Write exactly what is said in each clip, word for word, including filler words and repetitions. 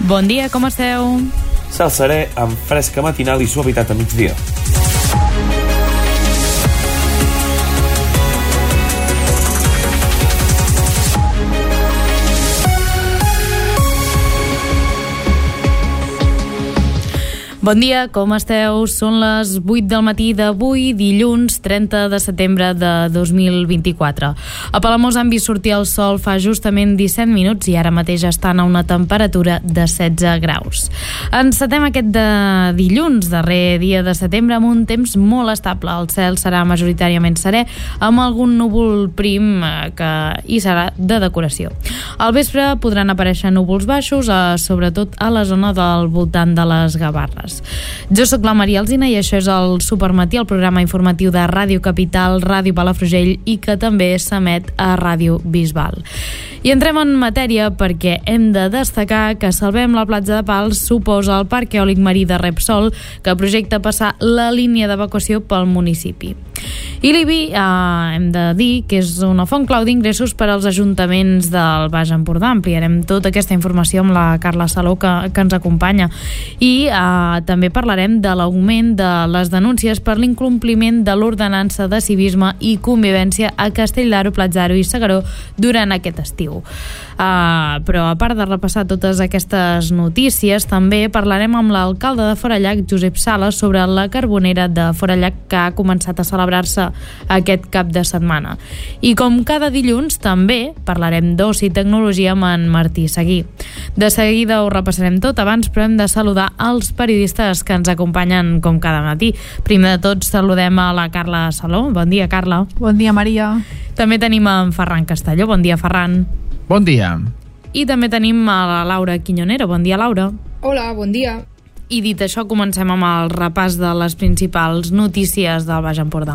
Bon dia, com esteu? Cel serè amb fresca matinal i suavitat a migdia. Bon dia, com esteu? Són les vuit del matí d'avui, dilluns trenta de setembre de dos mil vint-i-quatre. A Palamós han vist sortir el sol fa justament disset minuts i ara mateix estan a una temperatura de setze graus. Encetem aquest de dilluns, darrer dia de setembre, amb un temps molt estable. El cel serà majoritàriament serè, amb algun núvol prim que hi serà de decoració. Al vespre podran aparèixer núvols baixos, a, sobretot a la zona del voltant de les Gavarres. Jo sóc la Maria Alsina i això és el Supermatí, el programa informatiu de Ràdio Capital, Ràdio Palafrugell i que també s'emet a Ràdio Bisbal. I entrem en matèria perquè hem de destacar que Salvem la platja de Pals suposa el Parc Eòlic Marí de Repsol, que projecta passar la línia d'evacuació pel municipi. I l'I B I eh, hem de dir que és una font clau d'ingressos per als ajuntaments del Baix Empordà. Ampliarem tota aquesta informació amb la Carla Saló que, que ens acompanya. I eh, també parlarem de l'augment de les denúncies per l'incompliment de l'ordenança de civisme i convivència a Castell d'Aro, Platja d'Aro i S'Agaró durant aquest estiu. Uh, però a part de repassar totes aquestes notícies, també parlarem amb l'alcalde de Forallac, Josep Sala, sobre la carbonera de Forallac que ha començat a celebrar-se aquest cap de setmana. I com cada dilluns també parlarem d'oci i tecnologia amb en Martí Seguí. De seguida ho repassarem tot, abans però hem de saludar els periodistes que ens acompanyen com cada matí. Primer de tot saludem a la Carla Saló. Bon dia, Carla. Bon dia, Maria. També tenim en Ferran Castelló. Bon dia, Ferran. Bon dia. I també tenim a la Laura Quiñonero. Bon dia, Laura. Hola, bon dia. I dit això, comencem amb el repàs de les principals notícies del Baix Empordà.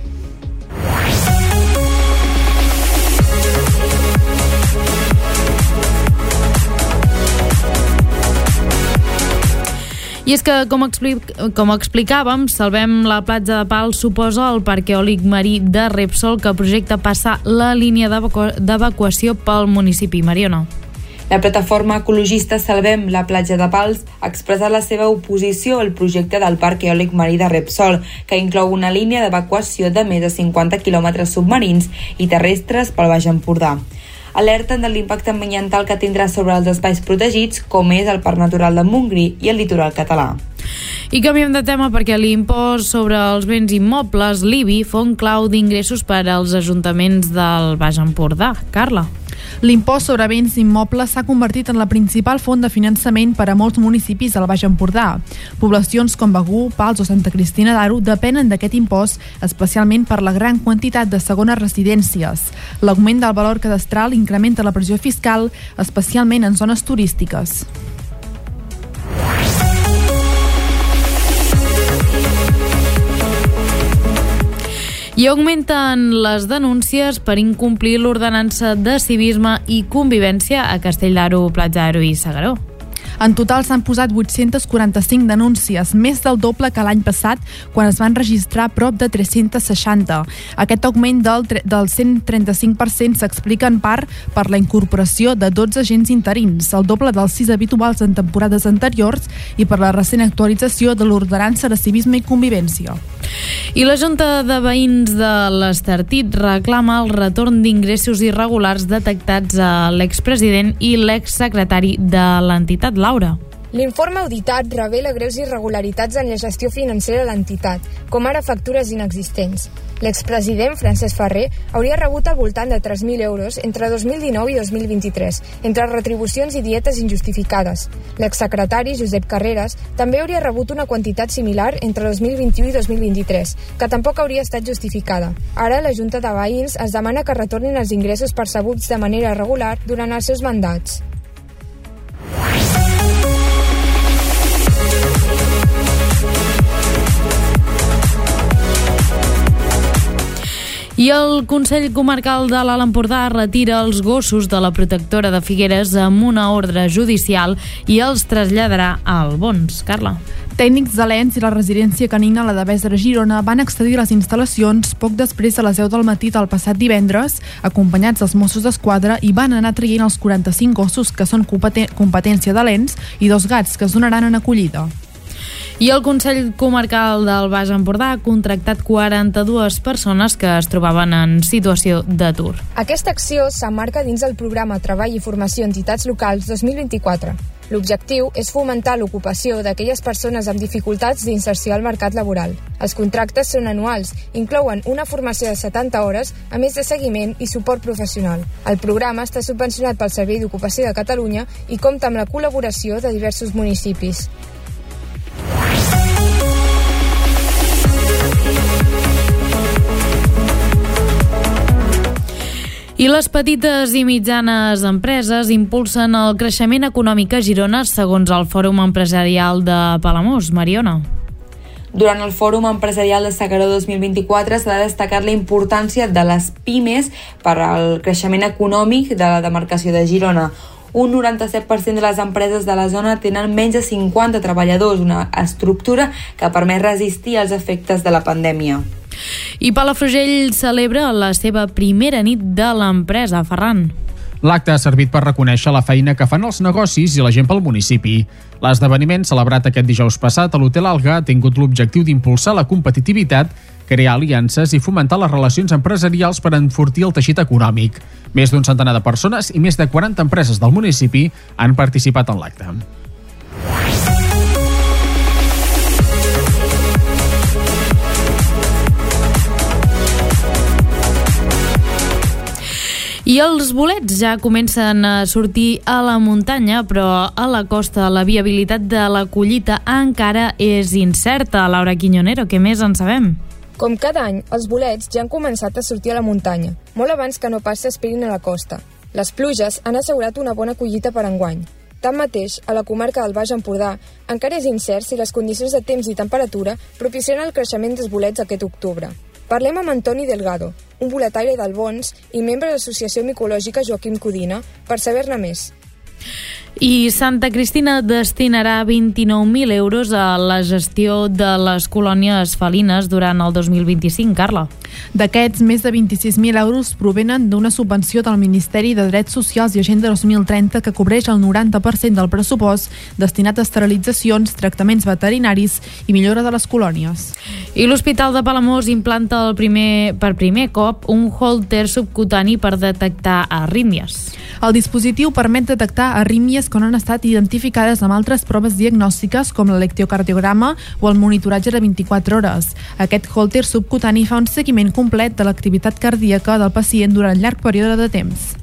I és que, com, explic, com explicàvem, Salvem la platja de Pals suposa el Parc Eòlic Marí de Repsol, que projecta passar la línia d'evacu- d'evacuació pel municipi. Mariona. La plataforma ecologista Salvem la platja de Pals ha expressat la seva oposició al projecte del Parc Eòlic Marí de Repsol, que inclou una línia d'evacuació de més de cinquanta quilòmetres submarins i terrestres pel Baix Empordà. Alerten de l'impacte ambiental que tindrà sobre els espais protegits, com és el Parc Natural de Montgrí i el litoral català. I canviem de tema perquè l'impost sobre els béns immobles, l'I B I, font clau d'ingressos per als ajuntaments del Baix Empordà. Carla. L'impost sobre béns immobles s'ha convertit en la principal font de finançament per a molts municipis del Baix Empordà. Poblacions com Begur, Pals o Santa Cristina d'Aro depenen d'aquest impost, especialment per la gran quantitat de segones residències. L'augment del valor cadastral incrementa la pressió fiscal, especialment en zones turístiques. I augmenten les denúncies per incomplir l'ordenança de civisme i convivència a Castell d'Aro, Platja d'Aro i S'Agaró. En total s'han posat vuit-centes quaranta-cinc denúncies, més del doble que l'any passat, quan es van registrar prop de tres-centes seixanta. Aquest augment del, del cent trenta-cinc per cent s'explica en part per la incorporació de dotze agents interins, el doble dels sis habituals en temporades anteriors, i per la recent actualització de l'ordenança de civisme i convivència. I la Junta de Veïns de l'Estartit reclama el retorn d'ingressos irregulars detectats a l'expresident i l'exsecretari de l'entitat. Laura. L'informe auditat revela greus irregularitats en la gestió financera de l'entitat, com ara factures inexistents. L'expresident, Francesc Ferrer, hauria rebut al voltant de tres mil euros entre dos mil dinou i dos mil vint-i-tres, entre retribucions i dietes injustificades. L'exsecretari, Josep Carreras, també hauria rebut una quantitat similar entre dos mil vint-i-u i dos mil vint-i-tres, que tampoc hauria estat justificada. Ara, la Junta de Veïns es demana que retornin els ingressos percebuts de manera regular durant els seus mandats. I el Consell Comarcal de l'Alt Empordà retira els gossos de la protectora de Figueres amb una ordre judicial i els traslladarà al Bons. Carla. Tècnics de l'E N S i la residència canina La Devesa de Girona van accedir a les instal·lacions poc després de les deu del matí del passat divendres, acompanyats dels Mossos d'Esquadra, i van anar traient els quaranta-cinc gossos que són competència de l'E N S i dos gats que es donaran en acollida. I el Consell Comarcal del Baix Empordà ha contractat quaranta-dues persones que es trobaven en situació d'atur. Aquesta acció s'emmarca dins el programa Treball i Formació Entitats Locals dos mil vint-i-quatre. L'objectiu és fomentar l'ocupació d'aquelles persones amb dificultats d'inserció al mercat laboral. Els contractes són anuals, inclouen una formació de setanta hores, a més de seguiment i suport professional. El programa està subvencionat pel Servei d'Ocupació de Catalunya i compta amb la col·laboració de diversos municipis. I les petites i mitjanes empreses impulsen el creixement econòmic a Girona, segons el Fòrum Empresarial de Palamós. Mariona. Durant el Fòrum Empresarial de S'Agaró dos mil vint-i-quatre s'ha destacat la importància de les pimes per al creixement econòmic de la demarcació de Girona. Un noranta-set per cent de les empreses de la zona tenen menys de cinquanta treballadors, una estructura que permet resistir els efectes de la pandèmia. I Palafrugell celebra la seva primera nit de l'empresa. Ferran. L'acte ha servit per reconèixer la feina que fan els negocis i la gent pel municipi. L'esdeveniment, celebrat aquest dijous passat a l'Hotel Alga, ha tingut l'objectiu d'impulsar la competitivitat, crear aliances i fomentar les relacions empresarials per enfortir el teixit econòmic. Més d'un centenar de persones i més de quaranta empreses del municipi han participat en l'acte. I els bolets ja comencen a sortir a la muntanya, però a la costa la viabilitat de la collita encara és incerta. Laura Quiñonero, què més en sabem? Com cada any, els bolets ja han començat a sortir a la muntanya, molt abans que no pas s'esperin a la costa. Les pluges han assegurat una bona collita per enguany. Tanmateix, a la comarca del Baix Empordà encara és incert si les condicions de temps i temperatura propicien el creixement dels bolets aquest octubre. Parlem amb Antoni Delgado, un boletaire del Bons i membre de l'Associació Micològica Joaquim Codina, per saber-ne més. I Santa Cristina destinarà vint-i-nou mil euros a la gestió de les colònies felines durant el dos mil vint-i-cinc, Carla. D'aquests, més de vint-i-sis mil euros provenen d'una subvenció del Ministeri de Drets Socials i Agenda dos mil trenta que cobreix el noranta per cent del pressupost destinat a esterilitzacions, tractaments veterinaris i millora de les colònies. I l'Hospital de Palamós implanta el primer, per primer cop un holter subcutani per detectar arrítmies. El dispositiu permet detectar arrítmies que no han estat identificades amb altres proves diagnòstiques com l'electrocardiograma o el monitoratge de vint-i-quatre hores. Aquest holter subcutani fa un seguiment complet de l'activitat cardíaca del pacient durant llarg període de temps.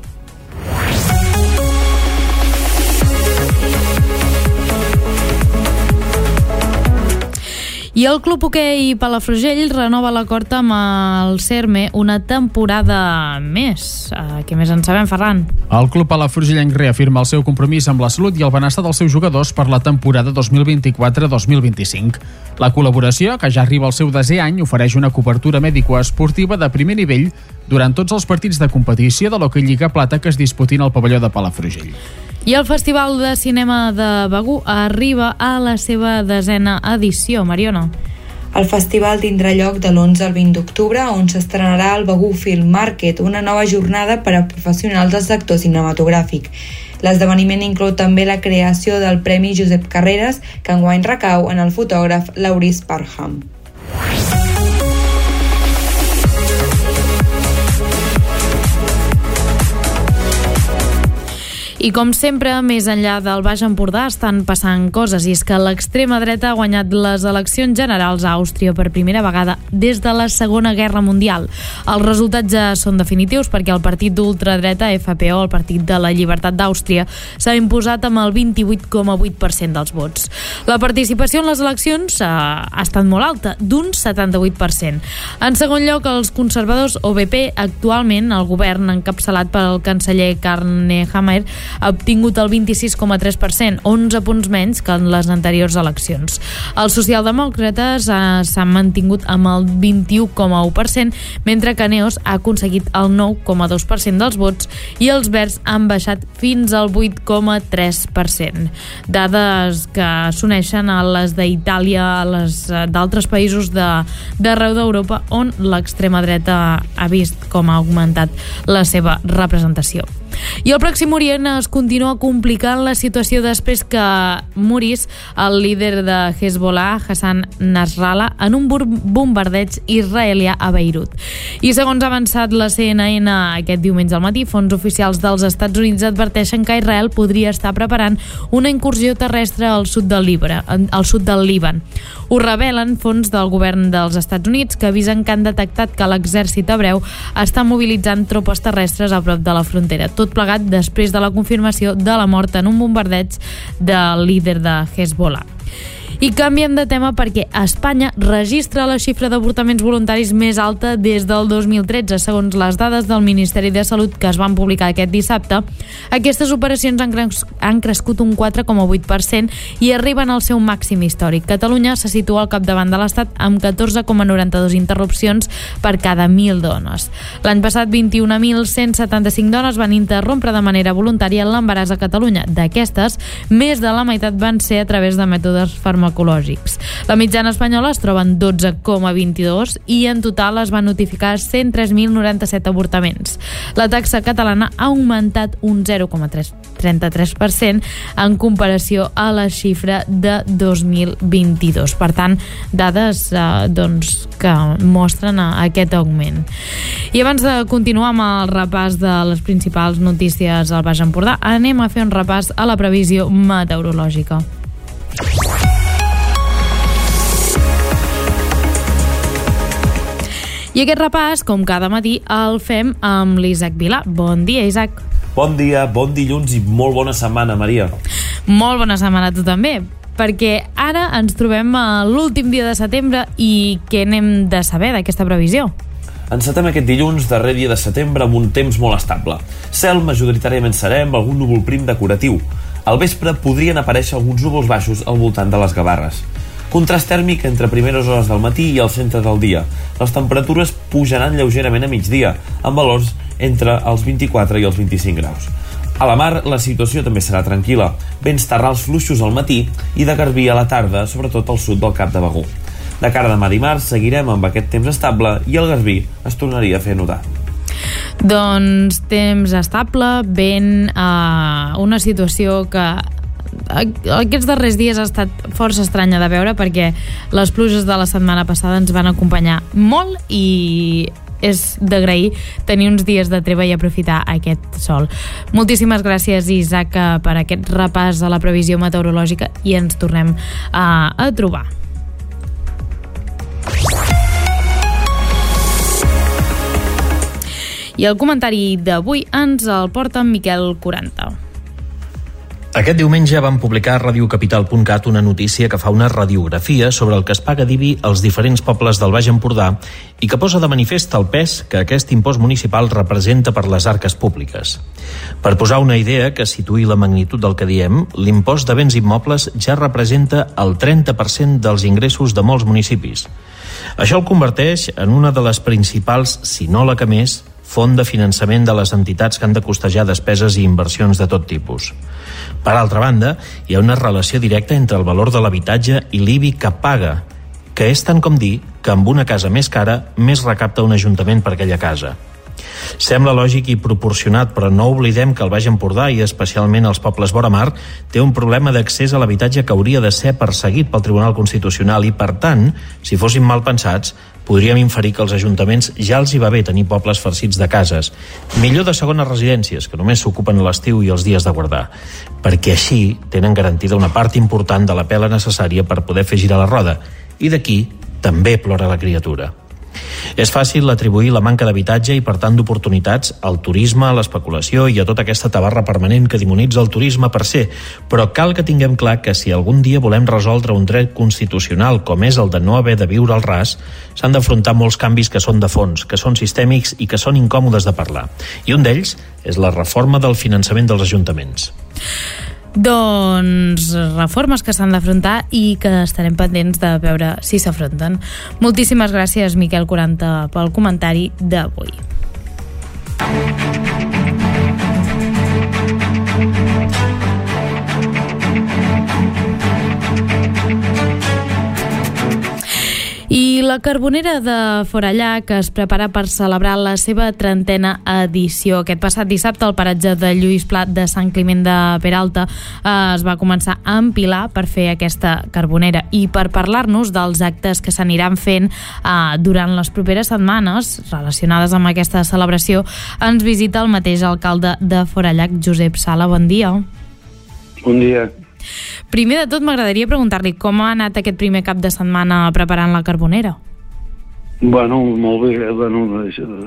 I el Club Hoquei Palafrugell renova l'acord amb el Cerme una temporada més. Uh, què més en sabem, Ferran? El Club Palafrugellenc reafirma el seu compromís amb la salut i el benestar dels seus jugadors per la temporada dos mil vint-i-quatre dos mil vint-i-cinc. La col·laboració, que ja arriba al seu desè any, ofereix una cobertura mèdico-esportiva de primer nivell durant tots els partits de competició de l'Hoquei Lliga Plata que es disputin al pavelló de Palafrugell. I el Festival de Cinema de Begur arriba a la seva desena edició. Mariona. El festival tindrà lloc de l'onze al vint d'octubre, on s'estrenarà el Begur Film Market, una nova jornada per a professionals del sector cinematogràfic. L'esdeveniment inclou també la creació del Premi Josep Carreras, que enguany recau en el fotògraf Laurice Parham. I com sempre, més enllà del Baix Empordà estan passant coses, i és que l'extrema dreta ha guanyat les eleccions generals a Àustria per primera vegada des de la Segona Guerra Mundial. Els resultats ja són definitius perquè el partit d'ultradreta F P O, el Partit de la Llibertat d'Àustria, s'ha imposat amb el vint-i-vuit coma vuit per cent dels vots. La participació en les eleccions ha, ha estat molt alta, d'un setanta-vuit per cent. En segon lloc, els conservadors O B P, actualment el govern encapçalat pel canceller Karl Nehammer, ha obtingut el vint-i-sis coma tres per cent, onze punts menys que en les anteriors eleccions. Els socialdemòcrates eh, s'han mantingut amb el vint-i-u coma u per cent, mentre que Neos ha aconseguit el nou coma dos per cent dels vots i els Verds han baixat fins al vuit coma tres per cent. Dades que s'uneixen a les d'Itàlia, a les d'altres països d'arreu d'Europa on l'extrema dreta ha vist com ha augmentat la seva representació. I al Pròxim Orient es continua complicant la situació després que morís el líder de Hezbollah, Hassan Nasrallah, en un bombardeig israelià a Beirut. I segons ha avançat la C N N aquest diumenge al matí, fons oficials dels Estats Units adverteixen que Israel podria estar preparant una incursió terrestre al sud del Líban. Al sud del Líban. Ho revelen fons del govern dels Estats Units que avisen que han detectat que l'exèrcit hebreu està mobilitzant tropes terrestres a prop de la frontera. Tot plegat després de la confirmació de la mort en un bombardeig del líder de Hezbollah. I canviem de tema perquè Espanya registra la xifra d'avortaments voluntaris més alta des del dos mil tretze. Segons les dades del Ministeri de Salut que es van publicar aquest dissabte, aquestes operacions han, cres han crescut un quatre coma vuit per cent i arriben al seu màxim històric. Catalunya se situa al capdavant de l'Estat amb catorze coma noranta-dos interrupcions per cada mil dones. L'any passat, vint-i-un mil cent setanta-cinc dones van interrompre de manera voluntària l'embaràs a Catalunya. D'aquestes, més de la meitat van ser a través de mètodes farmacològics. La mitjana espanyola es troba en dotze coma vint-i-dos i en total es van notificar cent tres mil noranta-set avortaments. La taxa catalana ha augmentat un zero coma trenta-tres per cent en comparació a la xifra de dos mil vint-i-dos. Per tant, dades eh, doncs, que mostren aquest augment. I abans de continuar amb el repàs de les principals notícies al Baix Empordà, anem a fer un repàs a la previsió meteorològica. I aquest repàs, com cada matí, el fem amb l'Isaac Vilà. Bon dia, Isaac. Bon dia, bon dilluns i molt bona setmana, Maria. Molt bona setmana a tu també, perquè ara ens trobem a l'últim dia de setembre i què n'hem de saber d'aquesta previsió? Encetem aquest dilluns, darrer dia de setembre, amb un temps molt estable. Cel majoritàriament serè amb algun núvol prim decoratiu. Al vespre podrien aparèixer alguns núvols baixos al voltant de les Gavarres. Contrast tèrmic entre primeres hores del matí i el centre del dia. Les temperatures pujaran lleugerament a migdia, amb valors entre els vint-i-quatre i els vint-i-cinc graus. A la mar, la situació també serà tranquil·la. Vents terrals fluixos al matí i de garbí a la tarda, sobretot al sud del Cap de Begur. De cara a demà dimarts, seguirem amb aquest temps estable i el garbí es tornaria a fer notar. Doncs temps estable, vent, eh, una situació que aquests darrers dies ha estat força estranya de veure perquè les pluges de la setmana passada ens van acompanyar molt i és d'agrair tenir uns dies de treva i aprofitar aquest sol. Moltíssimes gràcies, Isaac, per aquest repàs a la previsió meteorològica i ens tornem a, a trobar. I el comentari d'avui ens el porta en Miquel quaranta. Aquest diumenge vam publicar a radio capital punt cat una notícia que fa una radiografia sobre el que es paga d'I B I als diferents pobles del Baix Empordà i que posa de manifest el pes que aquest impost municipal representa per les arques públiques. Per posar una idea que situï la magnitud del que diem, l'impost de béns immobles ja representa el trenta per cent dels ingressos de molts municipis. Això el converteix en una de les principals, si no la que més, font de finançament de les entitats que han de costejar despeses i inversions de tot tipus. Per altra banda, hi ha una relació directa entre el valor de l'habitatge i l'I B I que paga, que és tant com dir que amb una casa més cara, més recapta un ajuntament per aquella casa. Sembla lògic i proporcionat, però no oblidem que el Baix Empordà i especialment els pobles vora mar té un problema d'accés a l'habitatge que hauria de ser perseguit pel Tribunal Constitucional i, per tant, si fóssim mal pensats, podríem inferir que als ajuntaments ja els hi va bé tenir pobles farcits de cases, millor de segones residències, que només s'ocupen a l'estiu i els dies de guardar, perquè així tenen garantida una part important de la pela necessària per poder fer girar la roda, i d'aquí també plora la criatura. És fàcil atribuir la manca d'habitatge i, per tant, d'oportunitats al turisme, a l'especulació i a tota aquesta tabarra permanent que demonitza el turisme per ser, però cal que tinguem clar que si algun dia volem resoldre un dret constitucional com és el de no haver de viure al ras, s'han d'afrontar molts canvis que són de fons, que són sistèmics i que són incòmodes de parlar. I un d'ells és la reforma del finançament dels ajuntaments. Doncs reformes que s'han d'afrontar i que estarem pendents de veure si s'afronten. Moltíssimes gràcies, Miquel Quaranta, pel comentari d'avui. I la Carbonera de Forallac es prepara per celebrar la seva trentena edició. Aquest passat dissabte, al paratge de Lluís Pla de Sant Climent de Peralta es va començar a empilar per fer aquesta carbonera. I per parlar-nos dels actes que s'aniran fent eh, durant les properes setmanes relacionades amb aquesta celebració, ens visita el mateix alcalde de Forallac, Josep Sala. Bon dia. Bon dia. Primer de tot, m'agradaria preguntar-li com ha anat aquest primer cap de setmana preparant la carbonera. Bueno, molt bé. Bueno,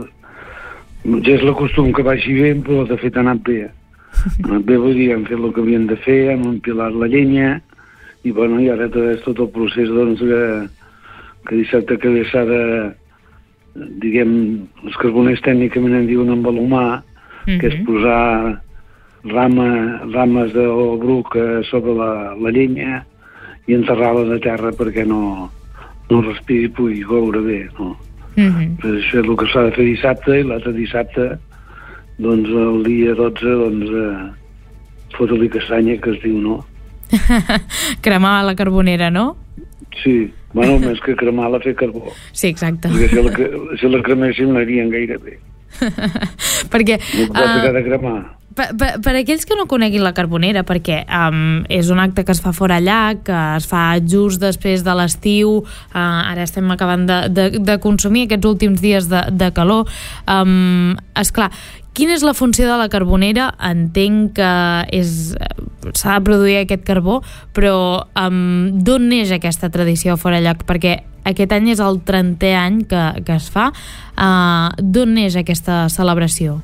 ja és la costum que vagi bé, però de fet ha anat bé. Ha anat bé, vull dir, hem fet el que havien de fer, hem empilat la llenya, i bueno, i ara és tot el procés, doncs, que, que dissabte que ve s'ha de, diguem, els carboners tècnicament en diuen embalumar, mm-hmm. que és posar rama, rames de bruc sobre la, la llenya i enterrar-la de terra perquè no, no respiri i pugui coure bé, no? Mm-hmm. Però això és el que s'ha de fer dissabte, i l'altre dissabte, doncs el dia dotze, doncs, eh, fotre-li castanya, que es diu, no? Cremar la carbonera, no? Sí, bueno, més que cremar-la, fer carbó. Sí, exacte. Perquè si la, si la creméssim l'harien gaire bé. Perquè... No pot uh... de cremar. Per, per, per aquells que no coneguin la carbonera, perquè um, és un acte que es fa fora allà, que es fa just després de l'estiu, uh, ara estem acabant de, de, de consumir aquests últims dies de, de calor, um, esclar, quina és la funció de la carbonera? Entenc que és, s'ha de produir aquest carbó, però um, d'on neix aquesta tradició a Forallac? Perquè aquest any és el trentè any que, que es fa. Uh, d'on neix aquesta celebració?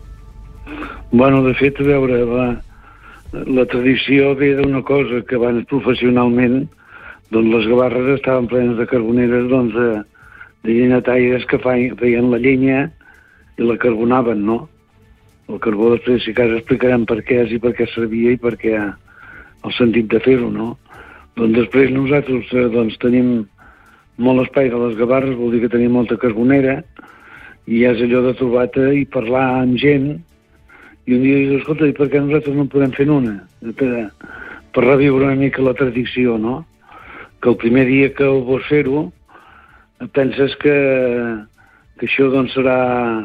Bueno, de fet, a veure, la, la tradició ve d'una cosa que abans professionalment, doncs les gavarres estaven plenes de carboneres, doncs de, de llenyataires que feien la llenya i la carbonaven, no? El carbó després, si cas, explicarem per què és i per què servia i per què el sentit de fer-ho, no? Doncs després nosaltres doncs, tenim molt espai de les gavarres, vol dir que tenim molta carbonera, i és allò de trobar-te i parlar amb gent. I un dia dius, escolta, i per què nosaltres no en podem fer una? Per, per reviure una mica la tradició, no? Que el primer dia que ho vols fer-ho, penses que, que això doncs serà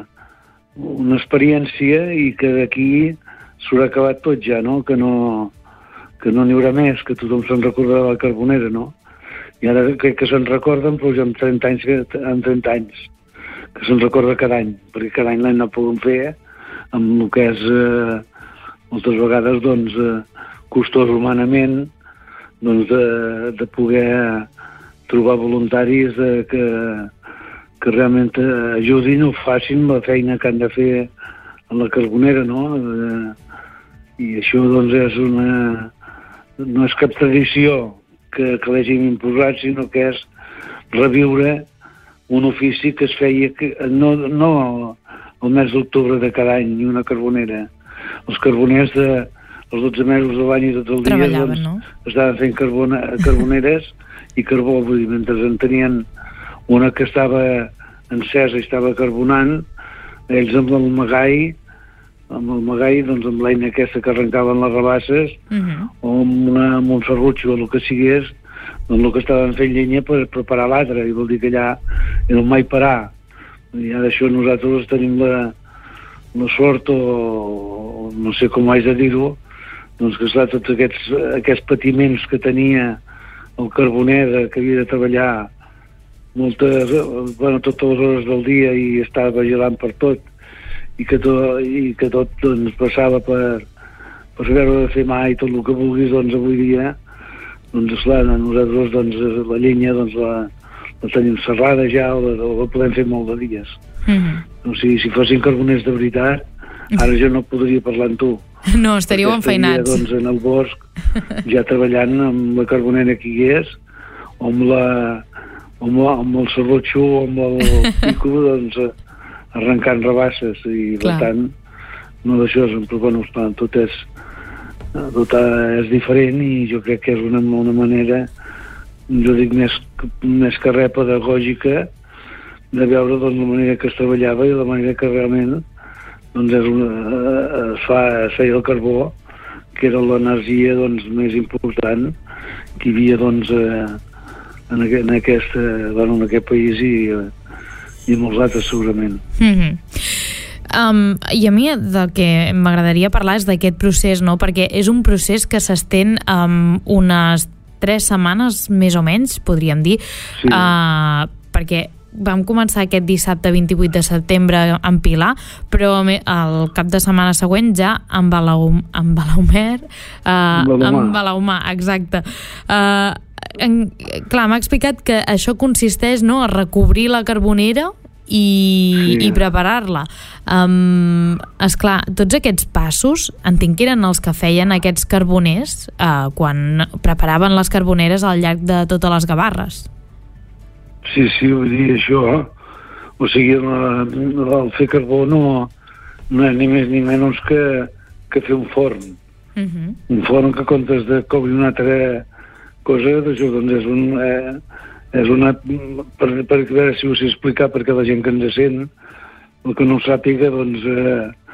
una experiència i que d'aquí s'haurà acabat tot ja, no? Que no que no n'hi haurà més, que tothom se'n recordarà de la carbonera, no? I ara crec que se'n recorden, però ja amb trenta anys, amb trenta anys, que se'n recorda cada any, perquè cada any l'any no poden fer, amb el que és eh, moltes vegades doncs, eh, costós humanament, doncs, de, de poder trobar voluntaris de, que, que realment ajudin o facin la feina que han de fer a la carbonera, no? Eh, I això doncs, és una, no és cap tradició que, que l'hagin imposat, sinó que és reviure un ofici que es feia que, no, no el mes d'octubre de cada any, ni una carbonera. Els carboners de els dotze mesos de l'any i tot el dia doncs, no? Estaven fent carbona, carboneres i carbó, vull dir, mentre en tenien una que estava encesa i estava carbonant, ells amb el magai, amb el magai, doncs amb l'eina aquesta que arrencaven les rabasses, uh-huh. o amb, una, amb un serrutxo o el que sigués, doncs el que estaven fent llenya per preparar l'altre, i vol dir que allà era mai parar. I ara això nosaltres tenim la, la sort, o, o no sé com haig de dir-ho, doncs que esclar, tots aquests, aquests patiments que tenia el carboner, que havia de treballar moltes, bueno, totes les hores del dia i estava vigilant per tot, i que tot, i que tot doncs, passava per, per saber-ho de fer mai, tot el que vulguis, doncs avui dia, doncs esclar, nosaltres doncs, la llenya doncs, la, la tenim serrada ja, o la, o la podem fer molt de dies. Mm-hmm. O sigui, si fossin carboners de veritat, ara jo no podria parlar amb tu. No, estaríeu enfeinats. Estaria, doncs, en el bosc, ja treballant amb la carbonera que hi és, o amb, la, amb, la, amb el serrotxo, o amb el pico, doncs, arrencant rabasses, i Clar. per tant, no d'això, però bueno, tot és, tot és diferent, i jo crec que és una, una manera, jo dic més, més que res pedagògica, de veure doncs, la manera que es treballava i la manera que realment doncs, és una, es, fa, es feia el carbó, que era l'energia doncs, més important que hi havia doncs, eh, en, aquest, en, aquest, bueno, en aquest país i, i molts altres segurament. Mm-hmm. Um, I a mi del que m'agradaria parlar és d'aquest procés, no? Perquè és un procés que s'estén um, unes tres setmanes més o menys, podríem dir, sí. uh, perquè vam començar aquest dissabte vint-i-vuit de setembre en Pilar, però el cap de setmana següent ja en Balaum, en Balaumer, uh, en Balaumar, exacte. Uh, en, clar, m'ha explicat que això consisteix, no?, a recobrir la carbonera i, sí. i preparar-la. Um, esclar, tots aquests passos entenc que eren els que feien aquests carboners uh, quan preparaven les carboneres al llarg de totes les Gavarres. Sí, sí, vull dir això, o sigui, la, el fer carbó no, no és ni més ni menys que, que fer un forn. Uh-huh. Un forn que comptes de cobrir una altra cosa, d'això, doncs és un... Eh, és una... Per, per veure si ho sé explicar perquè la gent que ens sent, el que no ho sàpiga, doncs, eh,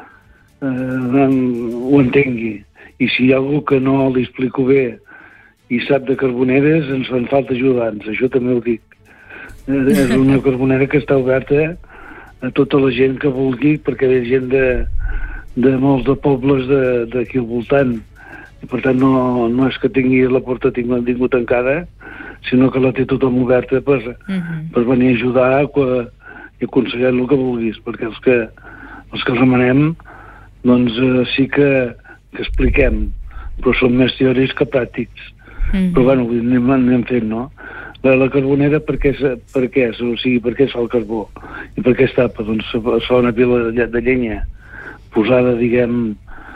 eh, ho entengui. I si hi ha algú que no li explico bé i sap de carboneres, ens fan falta ajudants, això també ho dic. És una carbonera que està oberta a tota la gent que vulgui, perquè hi ha gent de, de molts de pobles d'aquí al voltant. I per tant no, no és que tingui la porta tingut tancada, sinó que la té tothom oberta per, uh-huh. per venir a ajudar i aconsellar el que vulguis, perquè els que, els que remanem doncs eh, sí que, que expliquem, però són més teòrics que pràctics. Uh-huh. Però bueno, anem, anem fent, no? La, la carbonera per què, per què és? O sigui, per què es fa el carbó? I per què es tapa? Doncs es fa una pila de, de llenya posada, diguem,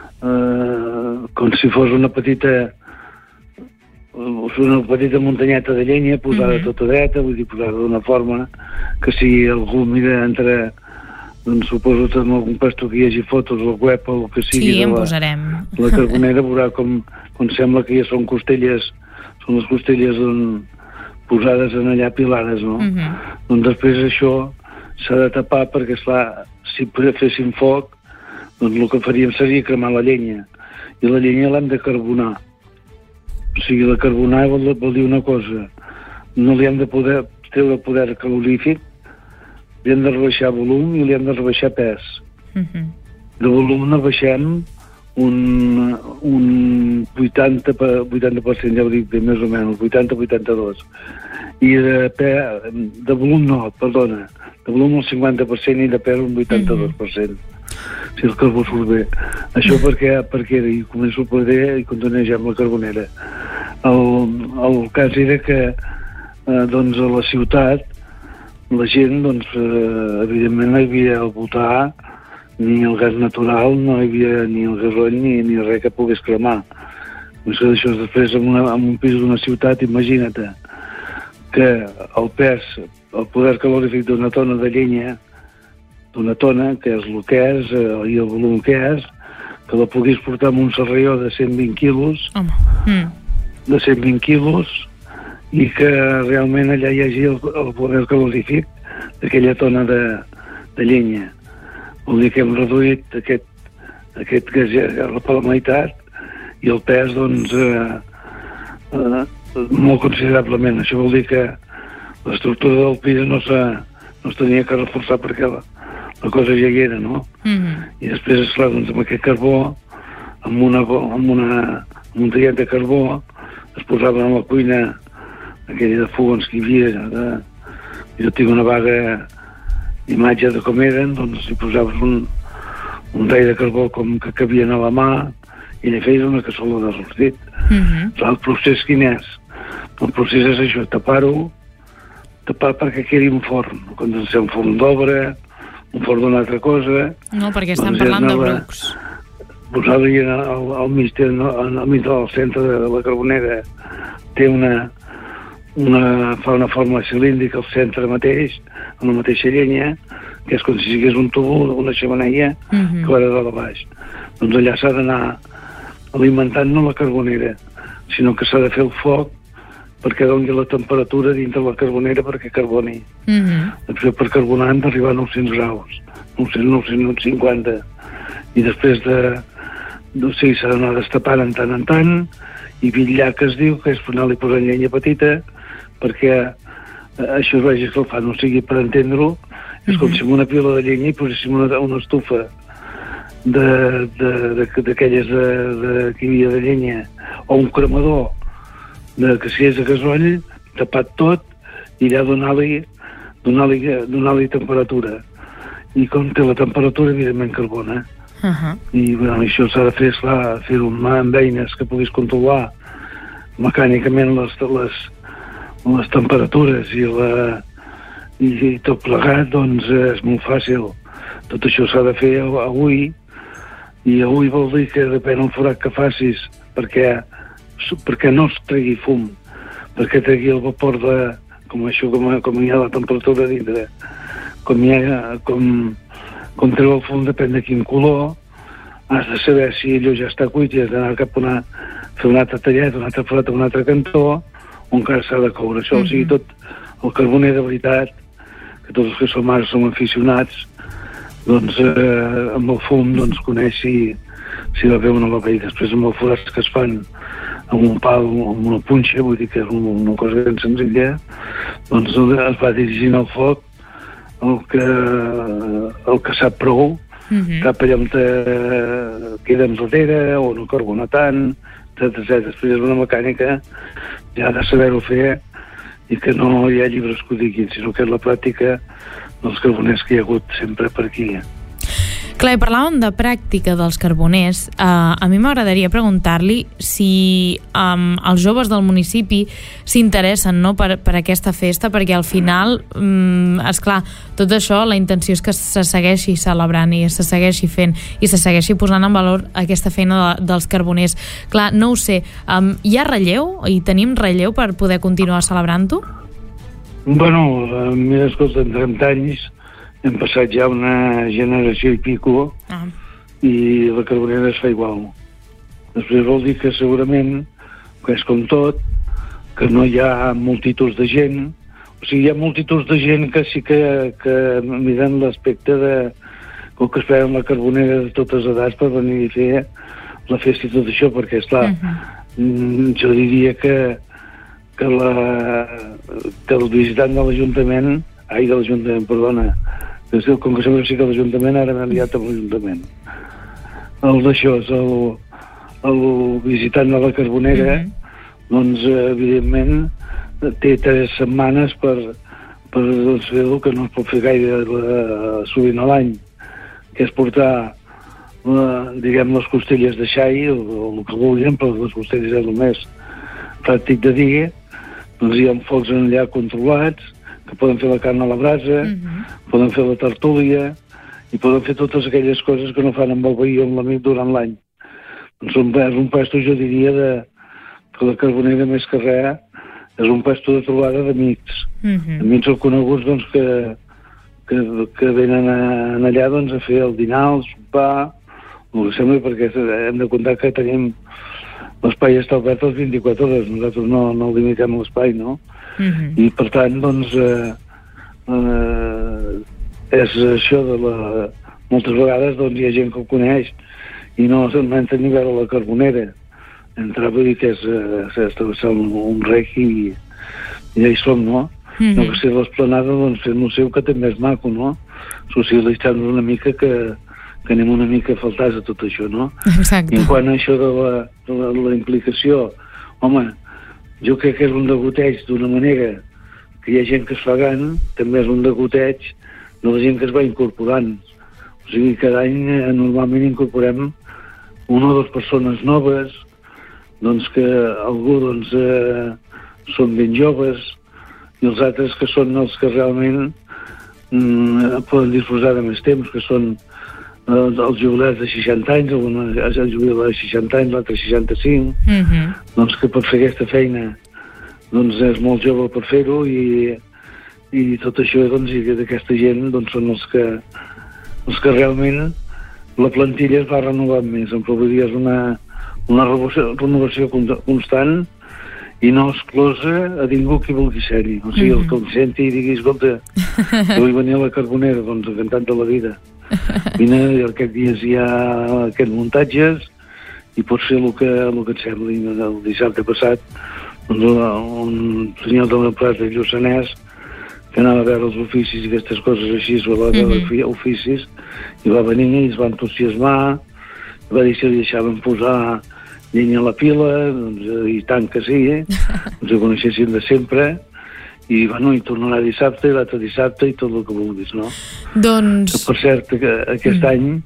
eh, com si fos una petita una petita muntanyeta de llenya posada mm-hmm. tota dreta, vull dir, posada d'una forma que si algú mira entre, doncs suposo que en algun pasto que hi hagi fotos al web o el que sigui, sí, de la, posarem. la carbonera, veurà com, com sembla que ja són costelles, són les costelles on, posades en allà pilades, no? Mm-hmm. Doncs després això s'ha de tapar perquè, esclar, si féssim foc, doncs el que faríem seria cremar la llenya. I la llenya l'hem de carbonar. O sigui, la carbonar vol, vol dir una cosa. No li hem de poder treure poder calorífic, li hem de rebaixar volum i li hem de rebaixar pes. Mm-hmm. De volum ne baixem un, un vuitanta per cent, ja ho dic, més o menys, vuitanta a vuitanta-dos. I de, pe, de volum no, perdona, de volum un cinquanta per cent i de pes un vuitanta-dos per cent. Mm-hmm. Si el carbó surt bé. Això perquè, perquè i començo per bé i continuem ja amb la carbonera. El, el cas era que eh, doncs a la ciutat la gent, doncs, eh, evidentment no hi havia el butà ni el gas natural, no hi havia ni el gasoll ni, ni res que pogués cremar. Això després en, una, en un pis d'una ciutat, imagina't que el pes, el poder calorífic d'una tona de llenya, d'una tona, que és el que és, eh, i el volum que és, que la puguis portar amb un serralló de cent vint quilos, mm. de cent vint quilos, i que realment allà hi hagi el, el poder calorífic d'aquella tona de, de llenya. Vol dir que hem reduït aquest, aquest gas per la meitat i el pes, doncs, eh, eh, molt considerablement. Això vol dir que l'estructura del pis no, no es tenia que reforçar perquè la, la cosa ja hi era, no? Mm-hmm. I després, esclar, doncs, amb aquest carbó, amb una, amb una muntanyet de carbó, es posaven a la cuina aquella de fogons que hi havia. De, jo tinc una vaga imatge de com eren, doncs hi posaves un, un rei de carbó com que cabien a la mà i li feies una cassola de rostit. Mm-hmm. El procés quin és? El procés és això, tapar-ho, tapar perquè quedi un forn. Quan ha de ser un forn d'obra, un forn d'una altra cosa... No, perquè estan doncs parlant de anava, brucs. Posar-li al, al, mig, al mig del centre de la Carbonera té una, una, fa una forma cilíndrica al centre mateix, amb la mateixa llenya, que és com si sigués un tubo, una xemeneia, uh-huh. que va de dalt a baix. Doncs allà s'ha d'anar alimentant no la Carbonera, sinó que s'ha de fer el foc perquè doni la temperatura dintre la Carbonera perquè carboni. Uh-huh. Després per carbonar han d'arribar a nou-cents graus, nou-cents, nou-cents cinquanta. I després de... No sé, s'ha d'anar destapant en tant en tant, i bitllar, que es diu, que és anar-li posant llenya petita, perquè això es vagi escalfant. O sigui, per entendre-ho, és com si amb una pila de llenya hi poséssim una, una estufa d'aquelles de, de, de, de, que hi havia de llenya, o un cremador de, que si és de gasoll, tapat tot, i allà donar-li donar-li donar-li temperatura. I com té la temperatura, evidentment carbona. Uh-huh. I bueno, això s'ha de fer, esclar, fer-ho amb eines que puguis controlar mecànicament les, les, les temperatures i, la, i, i tot plegat, doncs és molt fàcil. Tot això s'ha de fer avui, i avui vol dir que depèn del forat que facis, perquè, perquè no es tregui fum, perquè tregui el vapor de... com això, com, com hi ha la temperatura dintre, com hi ha... com, com treu el fum depèn de quin color, has de saber si allò ja està cuit i has d'anar cap a una, fer un altre tallet, un altre forat a un altre cantó, on encara s'ha de coure això. Mm-hmm. O sigui, tot el carboner de veritat, que tots els que som ara som aficionats, doncs eh, amb el fum doncs coneix si, si va bé o no va bé. I després amb els forats que es fan amb un pal, amb una punxa, vull dir que és una, una cosa ben senzilla, doncs es va dirigint el foc el que, el que sap prou, uh-huh. cap allà on te queda enrere o no carbona tant, etcètera. Després és una mecànica ja de saber-ho fer i que no hi ha llibres que ho diguin, sinó que és la pràctica dels carboners que hi ha hagut sempre per aquí. Clar, i parlàvem de pràctica dels carboners. Uh, a mi m'agradaria preguntar-li si um, els joves del municipi s'interessen, no, per, per aquesta festa, perquè al final, um, esclar, tot això, la intenció és que se segueixi celebrant i se segueixi fent i se segueixi posant en valor aquesta feina de, dels carboners. Clar, no ho sé, um, hi ha relleu? I tenim relleu per poder continuar celebrant-ho? Bueno, mira, escolta, en trenta anys hem passat ja una generació i pico, ah. i la Carbonera es fa igual. Després vol dir que segurament, que és com tot, que no hi ha multituds de gent. O sigui, hi ha multituds de gent que sí que, que miren l'aspecte de com que esperen la Carbonera de totes edats per venir a fer la festa i tot això, perquè, esclar, uh-huh. jo diria que, que, la, que el visitant de l'Ajuntament, ai, de l'Ajuntament, perdona, com que sempre sí que l'Ajuntament ara m'ha liat amb l'Ajuntament. El d'això és el, el visitant de la Carbonera, mm-hmm. doncs, evidentment, té tres setmanes per, per doncs, fer el que no es pot fer gaire la, sovint a l'any, que és portar, la, diguem, les costelles de xai, o, o el que vulguin, però les costelles és el més pràctic de dir, doncs hi ha focs allà controlats, que poden fer la carn a la brasa, uh-huh. poden fer la tertúlia, i poden fer totes aquelles coses que no fan amb el veí o amb l'amic durant l'any. Doncs un, és un puesto, jo diria, de, que la Carbonera més que res és un puesto de trobada d'amics. Uh-huh. Amics o coneguts doncs, que, que, que venen a, allà doncs, a fer el dinar, el sopar, el que sembla, perquè hem de comptar que tenim l'espai està obert les vint-i-quatre hores, nosaltres no, no limitem l'espai, no? Uh-huh. I per tant, doncs, eh, eh, és això de la... Moltes vegades doncs, hi ha gent que ho coneix i no s'entén ni veure la Carbonera. Entrar, vull dir que és, és, és travessar un, un rec i, i ja hi som, no? Uh-huh. No que ser l'esplanada, doncs, fent-ho seu, que també és maco, no? Socialitzant-nos una mica que, que anem una mica faltats a tot això, no? Exacte. I en quant a això de la, de la, la implicació, home, jo crec que és un degoteig d'una manera que hi ha gent que es fa gan, també és un degoteig de la gent que es va incorporant. O sigui, cada any eh, normalment incorporem una o dues persones noves, doncs que algú doncs, eh, són ben joves i els altres que són els que realment mm, poden disposar de més temps, que són eh, els jubilats de seixanta anys, el, el jubilat de seixanta anys, l'altre seixanta-cinc, Mm-hmm. doncs que per fer aquesta feina doncs és molt jove per fer-ho, i, i tot això, doncs, i d'aquesta gent doncs, són els que, els que realment la plantilla es va renovant més. En Provedia és una, una renovació, renovació constant i no exclosa a ningú qui vulgui ser-hi. O sigui, el que el senti i digui, escolta, que vull venir a la Carbonera, doncs encantat de la vida. Vine, i aquests dies hi ha aquests muntatges i pots fer el que, el que et sembli. El dissabte passat, doncs, un senyor de la Plata de Lluçanès que anava a veure els oficis i aquestes coses així, o va veure mm-hmm. oficis, i va venir i es va entusiasmar, i va dir si li deixaven posar llenya a la pila, doncs, i tant que sí, eh? Ens ho coneixessin de sempre, i, bueno, i tornarà dissabte, i l'altre dissabte, i tot el que vulguis, no? Doncs... Que, per cert, que aquest mm. any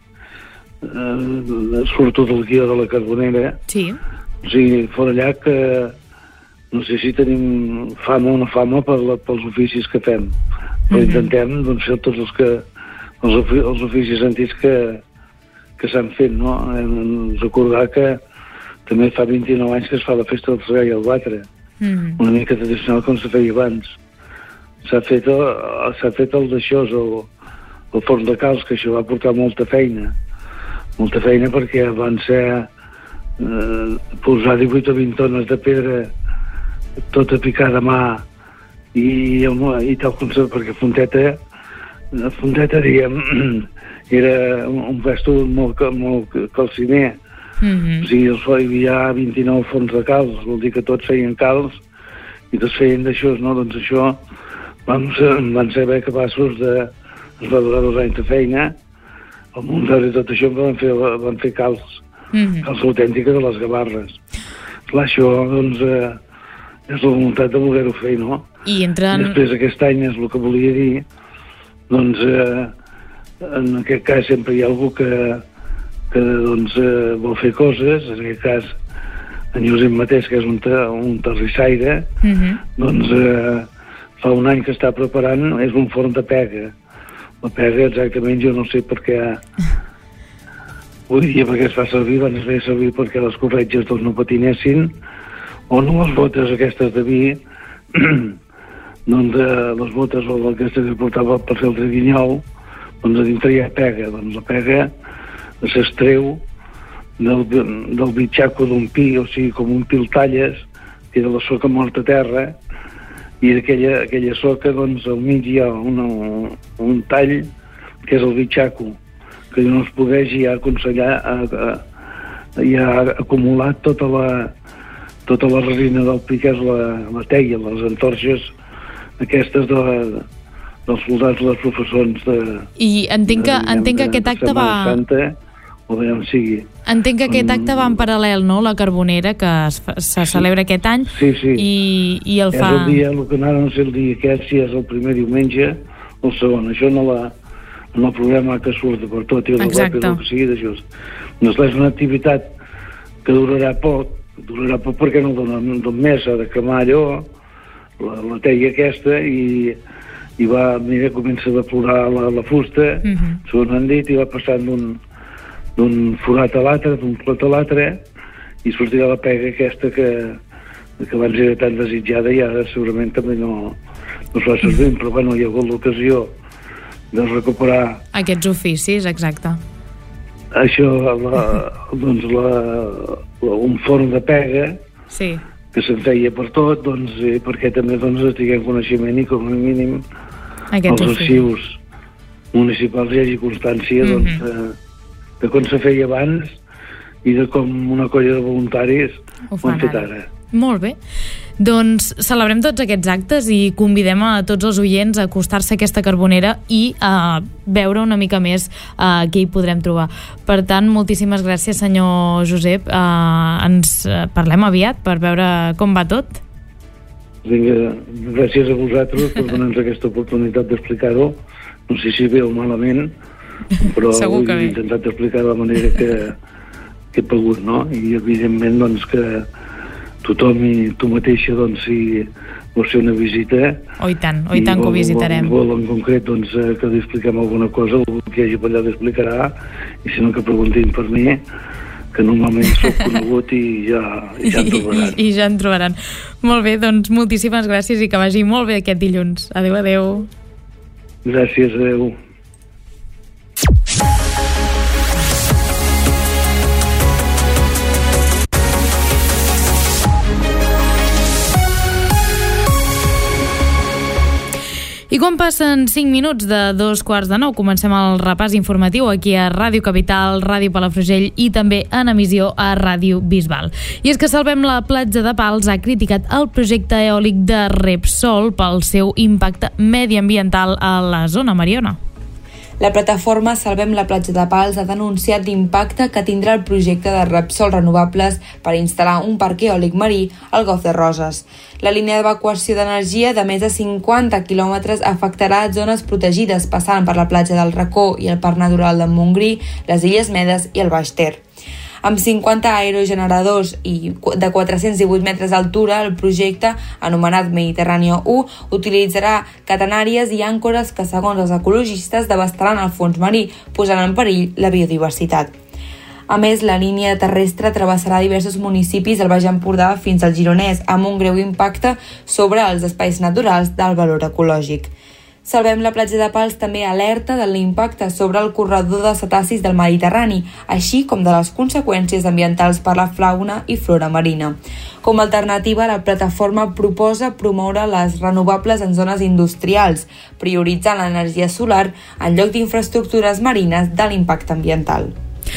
eh, surto del guió de la Carbonera, sí. O sigui, fora allà que no sé si tenim fama o no fama per la, pels oficis que fem, però mm-hmm. intentem doncs, fer tots els, que, els, ofi, els oficis antics que, que s'han fet, no? Hem recordar que també fa vint-i-nou anys que es fa la festa del Fregar i el Batre, mm-hmm. una mica tradicional com se feia abans. S'ha fet el, s'ha fet el d'això, el, el forn de calç, que això va portar molta feina, molta feina perquè van ser eh, posar divuit o vint tones de pedra tota picada a mà i, i tal com s'ha, perquè Fonteta Fonteta, diguem, era un vestor molt, molt calciner. Mm-hmm. O sigui, hi havia vint-i-nou forns de calç, vol dir que tots feien calç i tots feien d'això, no? Doncs això vam, van ser bé capaços de... ens va durar dos anys de feina, al muntar i tot això van fer, van fer calç, mm-hmm. calç autèntica de les Gavarres. Clar, això, doncs, eh, és la voluntat de voler-ho fer, no? I entren... I després aquest any és el que volia dir, doncs eh, en aquest cas sempre hi ha algú que, que doncs, eh, vol fer coses, en aquest cas en Josep Mateix, que és un, ter un terrissaire, mm-hmm. doncs eh, fa un any que està preparant, és un forn de pega. La pega exactament jo no sé per què avui dia perquè es fa servir, van es fer servir perquè les corretges doncs, no patinessin, o no les botes aquestes de vi, doncs eh, les botes o aquestes que portava per fer el treguinyol, doncs a dintre hi ha pega. Doncs la pega s'estreu del, del bitxaco d'un pi, o sigui, com un pi el talles, que era la soca morta a terra, i d'aquella aquella soca, doncs, al mig hi ha una, un tall, que és el bitxaco, que no es podeix ja aconsellar, a, a, ja ha acumulat tota la, tota la resina del pi, que és la, la teia, les antorxes aquestes de, dels soldats o dels professors de... I entenc que, de, entenc que aquest acte va... Santa, o bé on sigui. Entenc que aquest acte va en paral·lel, no?, la Carbonera, que es, fa, se celebra sí. aquest any, sí, sí. I, i el és fa... És el dia, el que anava no sé el dia aquest, si és el primer diumenge o el segon. Això no la... en el programa que surt per tot i el web i el que sigui d'això. No és una activitat que durarà poc, durarà poc perquè no dona un mes, s'ha de cremar allò, la, la teia aquesta, i, i va, mira, comença a deplorar la, la fusta, uh-huh. segons han dit, i va passant d'un d'un forat a l'altre, d'un clot a l'altre, i sortirà la pega aquesta que, que abans era tan desitjada i ara segurament també no, no es va servir, però bueno, hi ha hagut l'ocasió de recuperar... Aquests oficis, exacte. Això, la, doncs, la, la, un forn de pega, sí. que se'n feia per tot, doncs, eh, perquè també doncs, es tinguem coneixement i com a mínim aquests els arxius municipals hi hagi constància, mm-hmm. doncs, eh, de com se feia abans i de com una colla de voluntaris ho, ho han fet ara. Molt bé. Doncs celebrem tots aquests actes i convidem a tots els oients a acostar-se a aquesta Carbonera i a veure una mica més uh, què hi podrem trobar. Per tant, moltíssimes gràcies, senyor Josep. Uh, ens parlem aviat per veure com va tot. Vinga, gràcies a vosaltres per donar-nos aquesta oportunitat d'explicar-ho. No sé si bé o malament, però he intentat explicar de la manera que, que he pogut, no? I evidentment doncs que tothom i tu mateixa, doncs, si vols fer una visita... Oh, i tant, oh, i tant que ho visitarem. I vol, vol en concret, doncs, que li expliquem alguna cosa, el que hi hagi per allà l'explicarà, i si no que preguntin per mi, que normalment soc conegut i ja, i ja en trobaran. I, I ja en trobaran. Molt bé, doncs moltíssimes gràcies i que vagi molt bé aquest dilluns. Adéu, adéu. Gràcies, adéu. I quan passen cinc minuts de dos quarts de nou, comencem el repàs informatiu aquí a Ràdio Capital, Ràdio Palafrugell i també en emissió a Ràdio Bisbal. I és que Salvem la Platja de Pals ha criticat el projecte eòlic de Repsol pel seu impacte mediambiental a la zona, Mariona. La plataforma Salvem la Platja de Pals ha denunciat l'impacte que tindrà el projecte de Repsol Renovables per instal·lar un parc eòlic marí al Golf de Roses. La línia d'evacuació d'energia de més de cinquanta quilòmetres afectarà zones protegides passant per la platja del Racó i el Parc Natural de Montgrí, les Illes Medes i el Baix Ter. Amb cinquanta aerogeneradors i de quatre-cents divuit metres d'altura, el projecte, anomenat Mediterrània u, utilitzarà catenàries i àncores que, segons els ecologistes, devastaran el fons marí, posant en perill la biodiversitat. A més, la línia terrestre travessarà diversos municipis del Baix Empordà fins al Gironès, amb un greu impacte sobre els espais naturals d'alt valor ecològic. Salvem la Platja de Pals també alerta de l'impacte sobre el corredor de cetacis del Mediterrani, així com de les conseqüències ambientals per la fauna i flora marina. Com a alternativa, la plataforma proposa promoure les renovables en zones industrials, prioritzant l'energia solar en lloc d'infraestructures marines de l'impacte ambiental.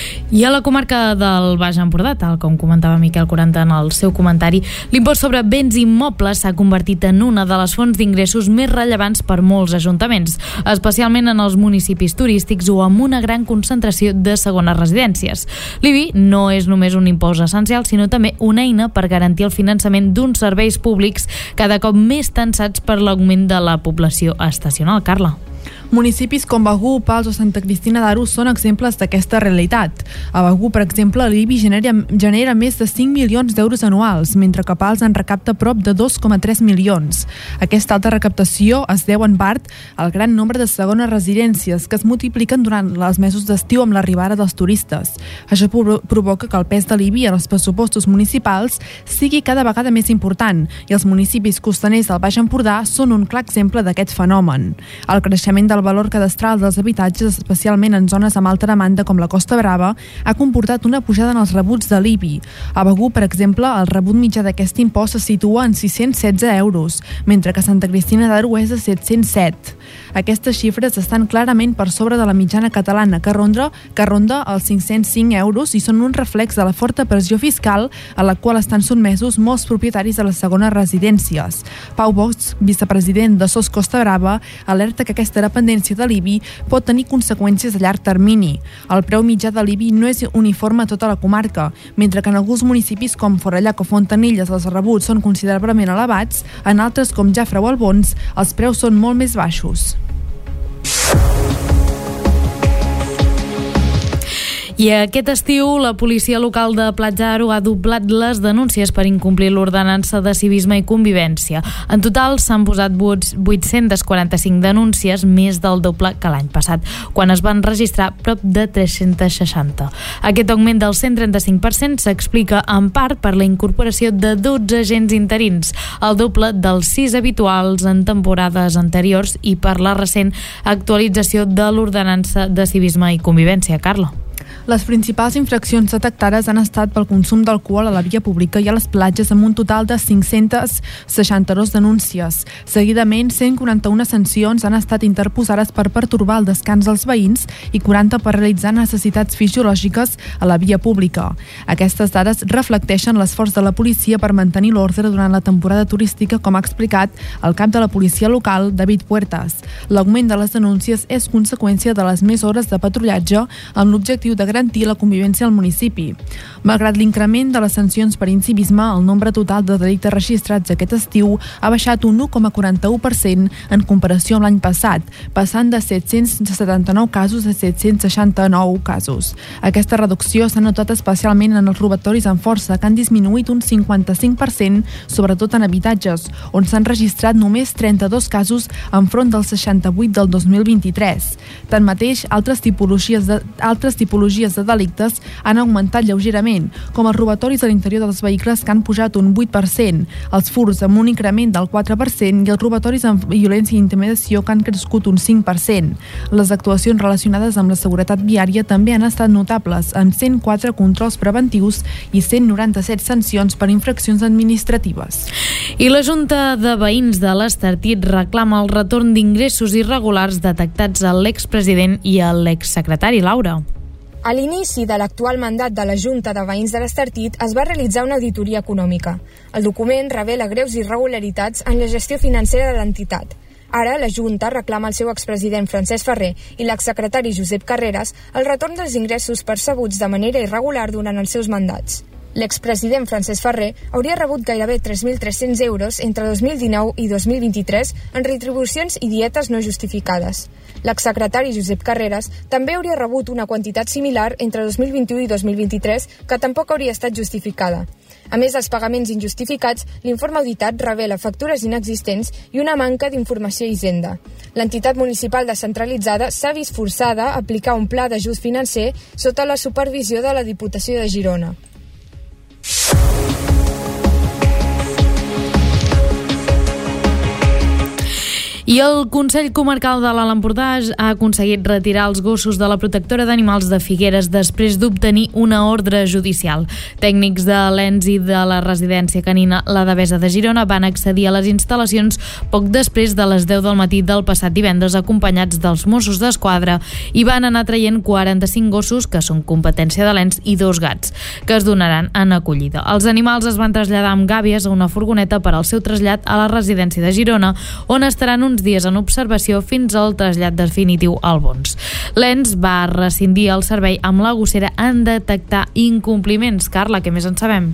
I a la comarca del Baix Empordà, tal com comentava Miquel Quaranta en el seu comentari, l'impost sobre béns immobles s'ha convertit en una de les fonts d'ingressos més rellevants per molts ajuntaments, especialment en els municipis turístics o amb una gran concentració de segones residències. L'I B I no és només un impost essencial, sinó també una eina per garantir el finançament d'uns serveis públics cada cop més tensats per l'augment de la població estacional. Carla. Municipis com Begur, Pals o Santa Cristina d'Aro són exemples d'aquesta realitat. A Begur, per exemple, l'I B I genera, genera més de cinc milions d'euros anuals, mentre que Pals en recapta prop de dos coma tres milions. Aquesta alta recaptació es deu en part al gran nombre de segones residències que es multipliquen durant els mesos d'estiu amb l'arribada dels turistes. Això provoca que el pes de l'I B I en els pressupostos municipals sigui cada vegada més important i els municipis costaners del Baix Empordà són un clar exemple d'aquest fenomen. El creixement de el valor cadastral dels habitatges, especialment en zones amb alta demanda com la Costa Brava, ha comportat una pujada en els rebuts de l'I B I. A Begur, per exemple, el rebut mitjà d'aquest impost se situa en sis-cents setze euros, mentre que Santa Cristina d'Aro és de set-cents set. Aquestes xifres estan clarament per sobre de la mitjana catalana, que ronda, que ronda els cinc-cents cinc euros i són un reflex de la forta pressió fiscal a la qual estan sotmesos molts propietaris de les segones residències. Pau Bosch, vicepresident de S O S Costa Brava, alerta que aquesta dependència de l'I B I pot tenir conseqüències a llarg termini. El preu mitjà de l'I B I no és uniforme a tota la comarca, mentre que en alguns municipis com Forallac o Fontanilles els rebuts són considerablement elevats, en altres com Jafre o Albons els preus són molt més baixos. I aquest estiu la policia local de Platja d'Aro ha doblat les denúncies per incomplir l'ordenança de civisme i convivència. En total s'han posat vuit-cents quaranta-cinc denúncies, més del doble que l'any passat, quan es van registrar prop de tres-cents seixanta. Aquest augment del cent trenta-cinc per cent s'explica en part per la incorporació de dotze agents interins, el doble dels sis habituals en temporades anteriors, i per la recent actualització de l'ordenança de civisme i convivència. Carla. Les principals infraccions detectades han estat pel consum d'alcohol a la via pública i a les platges, amb un total de cinc-cents seixanta-dos denúncies. Seguidament, cent quaranta-una sancions han estat interposades per pertorbar el descans dels veïns i quaranta per realitzar necessitats fisiològiques a la via pública. Aquestes dades reflecteixen l'esforç de la policia per mantenir l'ordre durant la temporada turística, com ha explicat el cap de la policia local, David Puertas. L'augment de les denúncies és conseqüència de les més hores de patrullatge amb l'objectiu l'objectiu de garantir la convivència al municipi. Malgrat l'increment de les sancions per incivisme, el nombre total de delictes registrats aquest estiu ha baixat un u coma quaranta-u per cent en comparació amb l'any passat, passant de set-cents setanta-nou casos a set-cents seixanta-nou casos. Aquesta reducció s'ha notat especialment en els robatoris amb força, que han disminuït un cinquanta-cinc per cent, sobretot en habitatges, on s'han registrat només trenta-dos casos enfront dels seixanta-vuit del dos mil vint-i-tres. Tanmateix, altres tipologies de, altres tipologies de delictes han augmentat lleugerament, com els robatoris a l'interior dels vehicles, que han pujat un vuit per cent, els furts amb un increment del quatre per cent i els robatoris amb violència i intimidació, que han crescut un cinc per cent. Les actuacions relacionades amb la seguretat viària també han estat notables, amb cent quatre controls preventius i cent noranta-set sancions per infraccions administratives. I la Junta de Veïns de l'Estartit reclama el retorn d'ingressos irregulars detectats a l'expresident i a l'exsecretari. Laura. A l'inici de l'actual mandat de la Junta de Veïns de l'Estartit es va realitzar una auditoria econòmica. El document revela greus irregularitats en la gestió financera de l'entitat. Ara, la Junta reclama al seu expresident Francesc Ferrer i l'exsecretari Josep Carreras el retorn dels ingressos percebuts de manera irregular durant els seus mandats. L'expresident Francesc Ferrer hauria rebut gairebé tres mil tres-cents euros entre dos mil dinou i dos mil vint-i-tres en retribucions i dietes no justificades. L'exsecretari Josep Carreras també hauria rebut una quantitat similar entre dos mil vint-i-u i dos mil vint-i-tres que tampoc hauria estat justificada. A més dels pagaments injustificats, l'informe auditat revela factures inexistents i una manca d'informació a Hisenda. L'entitat municipal descentralitzada s'ha vist forçada a aplicar un pla d'ajust financer sota la supervisió de la Diputació de Girona. I el Consell Comarcal de l'Alt Empordà ha aconseguit retirar els gossos de la protectora d'animals de Figueres després d'obtenir una ordre judicial. Tècnics de l'E N S i de la residència canina La Devesa de Girona van accedir a les instal·lacions poc després de les deu del matí del passat divendres, acompanyats dels Mossos d'Esquadra, i van anar traient quaranta-cinc gossos, que són competència de l'E N S, i dos gats, que es donaran en acollida. Els animals es van traslladar amb gàbies a una furgoneta per al seu trasllat a la residència de Girona, on estaran uns dies en observació fins al trasllat definitiu al Bons. L'E N S va rescindir el servei amb la gossera en detectar incompliments. Carla, què més en sabem?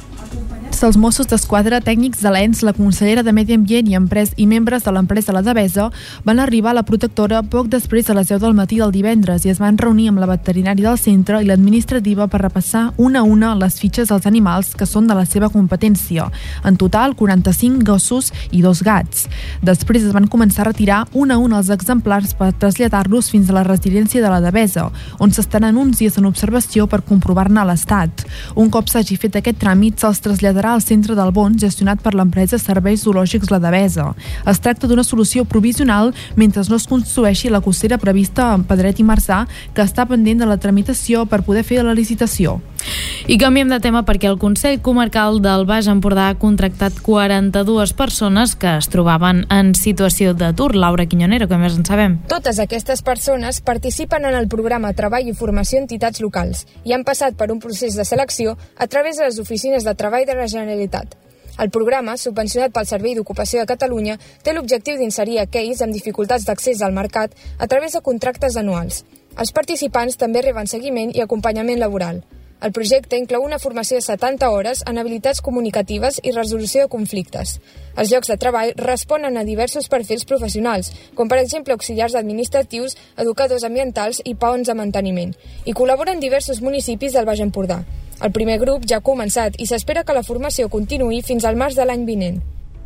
Els Mossos d'Esquadra, tècnics de l'E N S, la consellera de Medi Ambient i, empres, i membres de l'empresa La Devesa van arribar a la protectora poc després de les deu del matí del divendres i es van reunir amb la veterinària del centre i l'administrativa per repassar una a una les fitxes dels animals que són de la seva competència. En total, quaranta-cinc gossos i dos gats. Després es van començar a retirar un a un els exemplars per traslladar-los fins a la residència de La Devesa, on s'estaran uns dies en observació per comprovar-ne l'estat. Un cop s'hagi fet aquest tràmit, se'ls traslladarà al centre del Bons, gestionat per l'empresa Serveis Zoològics La Devesa. Es tracta d'una solució provisional mentre no es construeixi la cossera prevista en Pedret i Marzà, que està pendent de la tramitació per poder fer la licitació. I canviem de tema perquè el Consell Comarcal del Baix Empordà ha contractat quaranta-dues persones que es trobaven en situació d'atur. Laura Quiñonero, què més en sabem? Totes aquestes persones participen en el programa Treball i Formació Entitats Locals i han passat per un procés de selecció a través de les oficines de treball de la Generalitat. El programa, subvencionat pel Servei d'Ocupació de Catalunya, té l'objectiu d'inserir aquells amb dificultats d'accés al mercat a través de contractes anuals. Els participants també reben seguiment i acompanyament laboral. El projecte inclou una formació de setanta hores en habilitats comunicatives i resolució de conflictes. Els llocs de treball responen a diversos perfils professionals, com per exemple auxiliars administratius, educadors ambientals i peons de manteniment, i col·laboren diversos municipis del Baix Empordà. El primer grup ja ha començat i s'espera que la formació continuï fins al març de l'any vinent.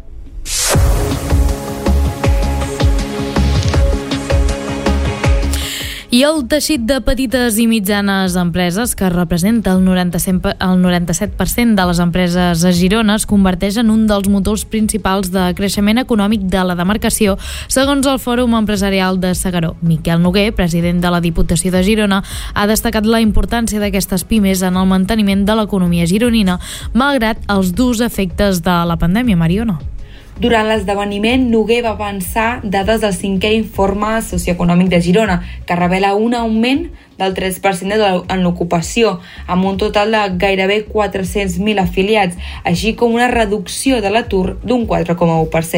I el teixit de petites i mitjanes empreses, que representa el noranta-set per cent de les empreses a Girona, es converteix en un dels motors principals de creixement econòmic de la demarcació, segons el Fòrum Empresarial de S'Agaró. Miquel Noguer, president de la Diputació de Girona, ha destacat la importància d'aquestes pimes en el manteniment de l'economia gironina, malgrat els durs efectes de la pandèmia. Mariona. Durant l'esdeveniment, Noguer va avançar dades del cinquè informe socioeconòmic de Girona, que revela un augment del tres per cent en l'ocupació, amb un total de gairebé quatre-cents mil afiliats, així com una reducció de l'atur d'un quatre coma u per cent.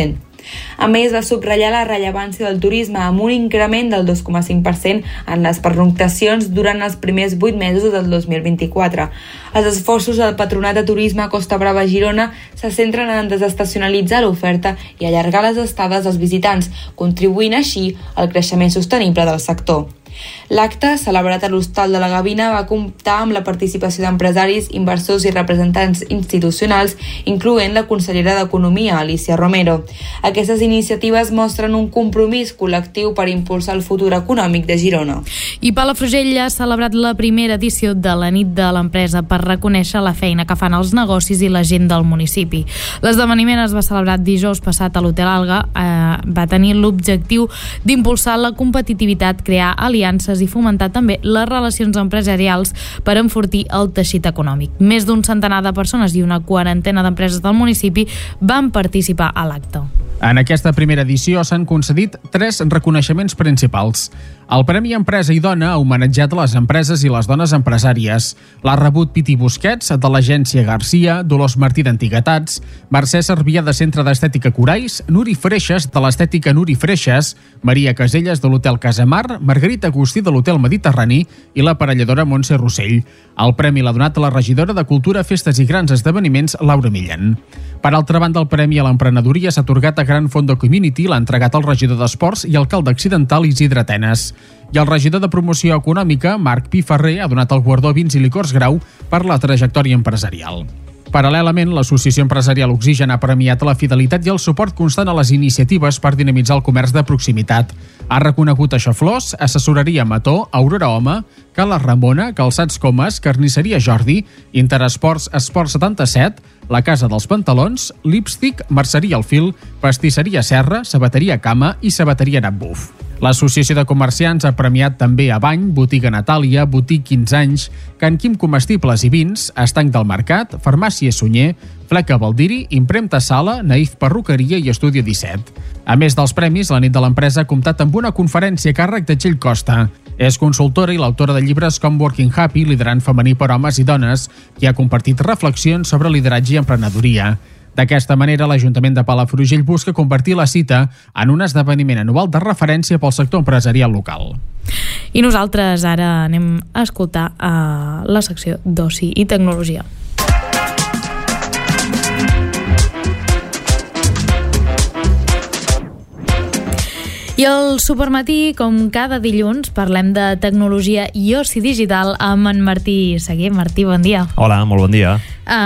A més, va subratllar la rellevància del turisme amb un increment del dos coma cinc per cent en les pernoctacions durant els primers vuit mesos del dos mil vint-i-quatre. Els esforços del Patronat de Turisme Costa Brava Girona se centren en desestacionalitzar l'oferta i allargar les estades als visitants, contribuint així al creixement sostenible del sector. L'acte, celebrat a l'Hostal de la Gavina, va comptar amb la participació d'empresaris, inversors i representants institucionals, incloent la consellera d'Economia, Alicia Romero. Aquestes iniciatives mostren un compromís col·lectiu per impulsar el futur econòmic de Girona. I Palafrugell ha celebrat la primera edició de la nit de l'empresa per reconèixer la feina que fan els negocis i la gent del municipi. L'esdeveniment es va celebrar dijous passat a l'Hotel Alga. Eh, va tenir l'objectiu d'impulsar la competitivitat, crear aliances i fomentar també les relacions empresarials per enfortir el teixit econòmic. Més d'un centenar de persones i una quarantena d'empreses del municipi van participar a l'acte. En aquesta primera edició s'han concedit tres reconeixements principals. El Premi Empresa i Dona ha homenatjat les empreses i les dones empresàries. L'ha rebut Piti Busquets, de l'agència Garcia, Dolors Martí d'Antiguitats, Mercè Servià de Centre d'Estètica Corais, Nuri Freixes, de l'Estètica Nuri Freixes, Maria Caselles, de l'Hotel Casamar, Margarita Agustí, de l'Hotel Mediterrani i l'aparelladora Montse Rossell. El premi l'ha donat a la regidora de Cultura, Festes i Grans Esdeveniments, Laura Millan. Per altra banda, el Premi a l'Emprenedoria s'ha atorgat a Gran Fondo Community, l'ha entregat al regidor d'Esports i alcalde accidental Isidre Atenes. I el regidor de Promoció Econòmica, Marc Pi Ferrer, ha donat el guardó Vins i Licors Grau per la trajectòria empresarial. Paral·lelament, l'Associació Empresarial Oxigen ha premiat la fidelitat i el suport constant a les iniciatives per dinamitzar el comerç de proximitat. Ha reconegut a Xaflors, Assessoreria Mató, Aurora Home, Cala Ramona, Calçats Comas, Carnisseria Jordi, Interesports Esports setanta-set, La Casa dels Pantalons, Lipstick, Merceria El Fil, Pastisseria Serra, Sabateria Cama i Sabateria Natbuf. L'Associació de Comerciants ha premiat també a Bany, Botiga Natàlia, Botic quinze anys, Can Quim Comestibles i Vins, Estanc del Mercat, Farmàcia Sunyer, Fleca Baldiri, Impremta Sala, Naif Perruqueria i Estudi disset. A més dels premis, la nit de l'empresa ha comptat amb una conferència a càrrec de Txell Costa. És consultora i l'autora de llibres com Working Happy, liderant femení per homes i dones, qui ha compartit reflexions sobre lideratge i emprenedoria. D'aquesta manera, l'Ajuntament de Palafrugell busca convertir la cita en un esdeveniment anual de referència pel sector empresarial local. I nosaltres ara anem a escoltar a la secció d'oci i tecnologia. I al Supermatí, com cada dilluns, parlem de tecnologia i oci digital amb en Martí Seguer. Martí, bon dia. Hola, molt bon dia.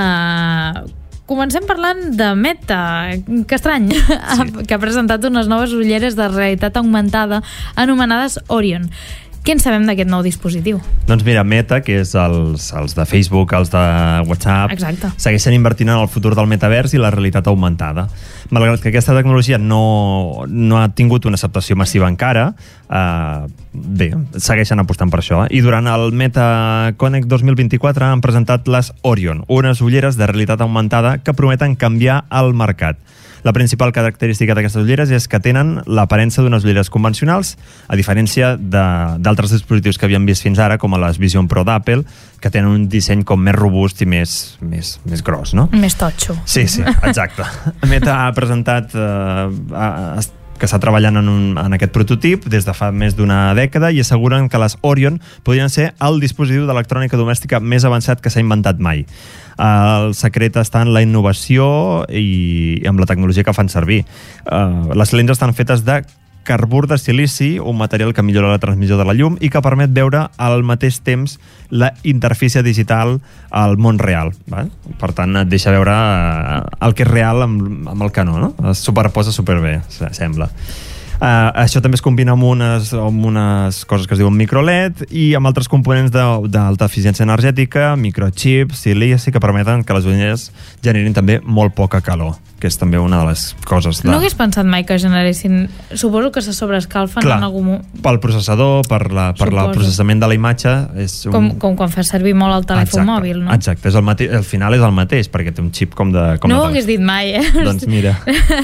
Uh, comencem parlant de Meta, que estrany, sí. que ha presentat unes noves ulleres de realitat augmentada anomenades Orion. Què en sabem d'aquest nou dispositiu? Doncs mira, Meta, que és els, els de Facebook, els de WhatsApp, Exacte. segueixen invertint en el futur del metavers i la realitat augmentada. Malgrat que aquesta tecnologia no, no ha tingut una acceptació massiva encara, eh, bé, segueixen apostant per això. I durant el Meta Connect dos mil vint-i-quatre han presentat les Orion, unes ulleres de realitat augmentada que prometen canviar el mercat. La principal característica d'aquestes ulleres és que tenen l'aparença d'unes ulleres convencionals, a diferència d'altres dispositius que havíem vist fins ara, com les Vision Pro d'Apple, que tenen un disseny com més robust i més, més, més gros, no? Més totxo. Sí, sí, exacte. Meta ha presentat eh, que està treballant en, un, en aquest prototip des de fa més d'una dècada i asseguren que les Orion podrien ser el dispositiu d'electrònica domèstica més avançat que s'ha inventat mai. El secret està en la innovació i amb la tecnologia que fan servir. Uh, les lents estan fetes de carbur de silici, un material que millora la transmissió de la llum i que permet veure al mateix temps la interfície digital al món real. Va? Per tant, et deixa veure el que és real amb, amb el que no, no? Es superposa superbé, sembla. Uh, això també es combina amb unes, amb unes coses que es diuen micro L E D i amb altres components d'alta eficiència energètica, microchips, silici, que permeten que les ulleres generin també molt poca calor, que és també una de les coses de... No hagués pensat mai que generessin... Suposo que se sobreescalfen Clar, en algun moment. Pel processador, per, la, per el processament de la imatge... És un... com, com quan fas servir molt el telèfon exacte, mòbil, no? Exacte, és el mate... al final és el mateix, perquè té un xip com de... Com no de ho hagués dit mai, eh? Doncs mira...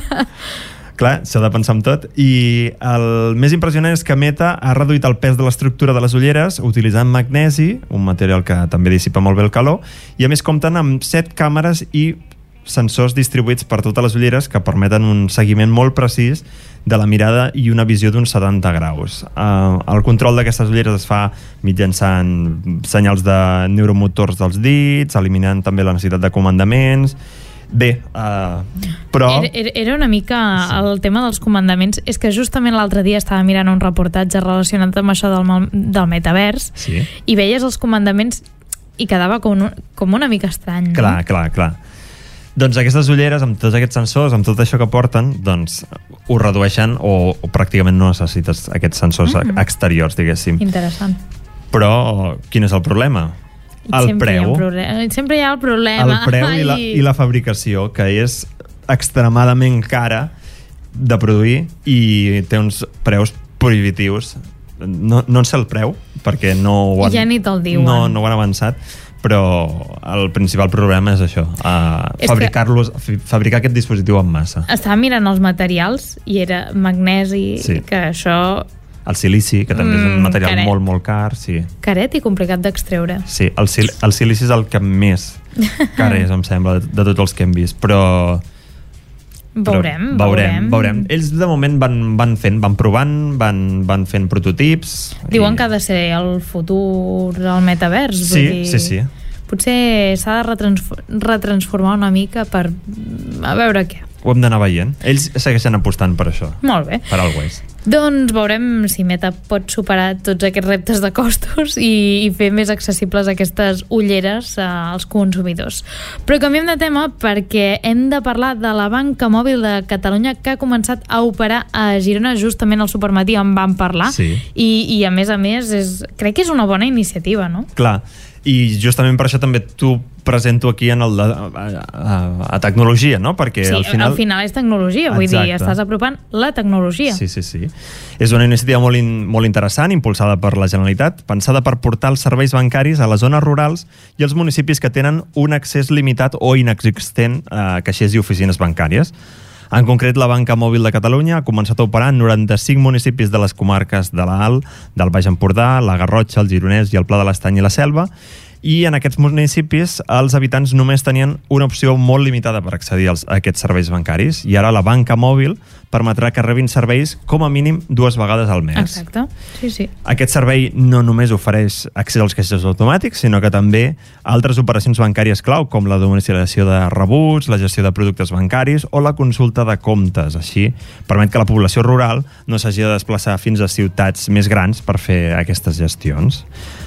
Clar, s'ha de pensar en tot. I el més impressionant és que Meta ha reduït el pes de l'estructura de les ulleres utilitzant magnesi, un material que també dissipa molt bé el calor, i a més compten amb set càmeres i sensors distribuïts per totes les ulleres que permeten un seguiment molt precís de la mirada i una visió d'uns setanta graus. Uh, el control d'aquestes ulleres es fa mitjançant senyals de neuromotors dels dits, eliminant també la necessitat de comandaments. Bé, uh, però... Era, era una mica el tema dels comandaments. És que justament l'altre dia estava mirant un reportatge relacionat amb això del, del metavers, sí. I veies els comandaments i quedava com, un, com una mica estrany. Clar, no? clar, clar. Doncs aquestes ulleres, amb tots aquests sensors, amb tot això que porten, doncs ho redueixen o, o pràcticament no necessites aquests sensors mm-hmm. exteriors, diguéssim. Interessant. Però quin és el problema? El sempre preu. Hi ha sempre hi ha el problema. El preu i la, i la fabricació, que és extremadament cara de produir i té uns preus prohibitius. No, no en sé el preu, perquè no ho han, ja ni te'l diuen. No, no ho han avançat, però el principal problema és això, uh, fabricar-los, fabricar aquest dispositiu en massa. Estava mirant els materials i era magnesi, sí. Que això... El silici, que també mm, és un material caret. molt, molt car, sí. Caret i complicat d'extreure. Sí, el, sil el silici és el que més car és, em sembla, de, de tots els que hem vist, però... Veurem, però veurem, veurem. Ells de moment van, van fent, van provant, van, van fent prototips. Diuen i... que ha de ser el futur del metavers. Sí, vull dir... sí, sí. Potser s'ha de retransf retransformar una mica per... a veure què. Ho hem d'anar veient. Ells segueixen apostant per això. Molt bé. Per alguna cosa. Doncs veurem si Meta pot superar tots aquests reptes de costos i, i fer més accessibles aquestes ulleres als consumidors. Però canviem de tema perquè hem de parlar de la banca mòbil de Catalunya que ha començat a operar a Girona. Justament al Supermatí en vam parlar, sí. I, i a més a més és, crec que és una bona iniciativa, no? Clar, i justament per això també t'ho presento aquí en el de, a, a, a tecnologia, no? Perquè sí, al final... al final és tecnologia, vull Exacte. dir, estàs apropant la tecnologia. Sí, sí, sí. És una iniciativa molt, in, molt interessant, impulsada per la Generalitat, pensada per portar els serveis bancaris a les zones rurals i als municipis que tenen un accés limitat o inexistent a caixers i oficines bancàries. En concret, la Banca Mòbil de Catalunya ha començat a operar en noranta-cinc municipis de les comarques de l'Alt, del Baix Empordà, la Garrotxa, el Gironès i el Pla de l'Estany i la Selva, i en aquests municipis els habitants només tenien una opció molt limitada per accedir als, a aquests serveis bancaris, i ara la Banca Mòbil permetrà que rebin serveis com a mínim dues vegades al mes. Exacte, sí, sí. Aquest servei no només ofereix accés als caixers automàtics, sinó que també altres operacions bancàries clau, com la domiciliació de rebuts, la gestió de productes bancaris o la consulta de comptes. Així, permet que la població rural no s'hagi de desplaçar fins a ciutats més grans per fer aquestes gestions.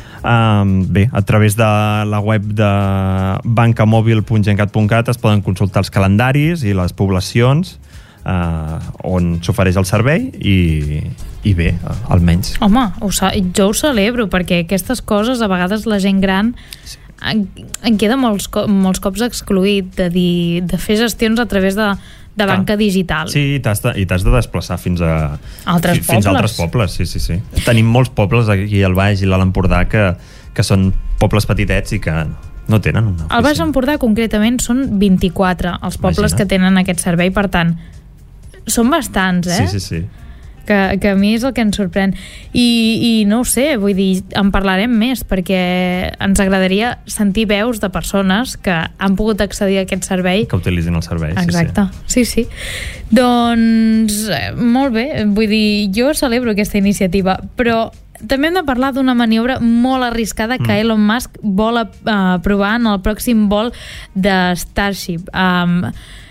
Um, bé, a través de la web de bancamòbil punt gencat punt cat es poden consultar els calendaris i les poblacions uh, on s'ofereix el servei i, i bé, almenys. Home, ho jo ho celebro, perquè aquestes coses a vegades la gent gran sí. en, en queda molts, molts cops excluït de, dir, de fer gestions a través de de banca digital. Sí, i t'has de, i t'has de desplaçar fins a altres fi, fins a altres pobles. Sí, sí, sí. Tenim molts pobles aquí al Baix i l'Alt Empordà que, que són pobles petitets i que no tenen una oficina. Al Baix Empordà concretament són vint-i-quatre els pobles Imagina. Que tenen aquest servei, per tant són bastants, eh? Sí, sí, sí. Que, que a mi és el que ens sorprèn i, i no ho sé, vull dir, en parlarem més perquè ens agradaria sentir veus de persones que han pogut accedir a aquest servei, que utilitzin el servei. Exacte, sí, sí, sí. Doncs molt bé, vull dir, jo celebro aquesta iniciativa, però també hem de parlar d'una maniobra molt arriscada que mm. Elon Musk vol uh, provar en el pròxim vol de Starship. Um,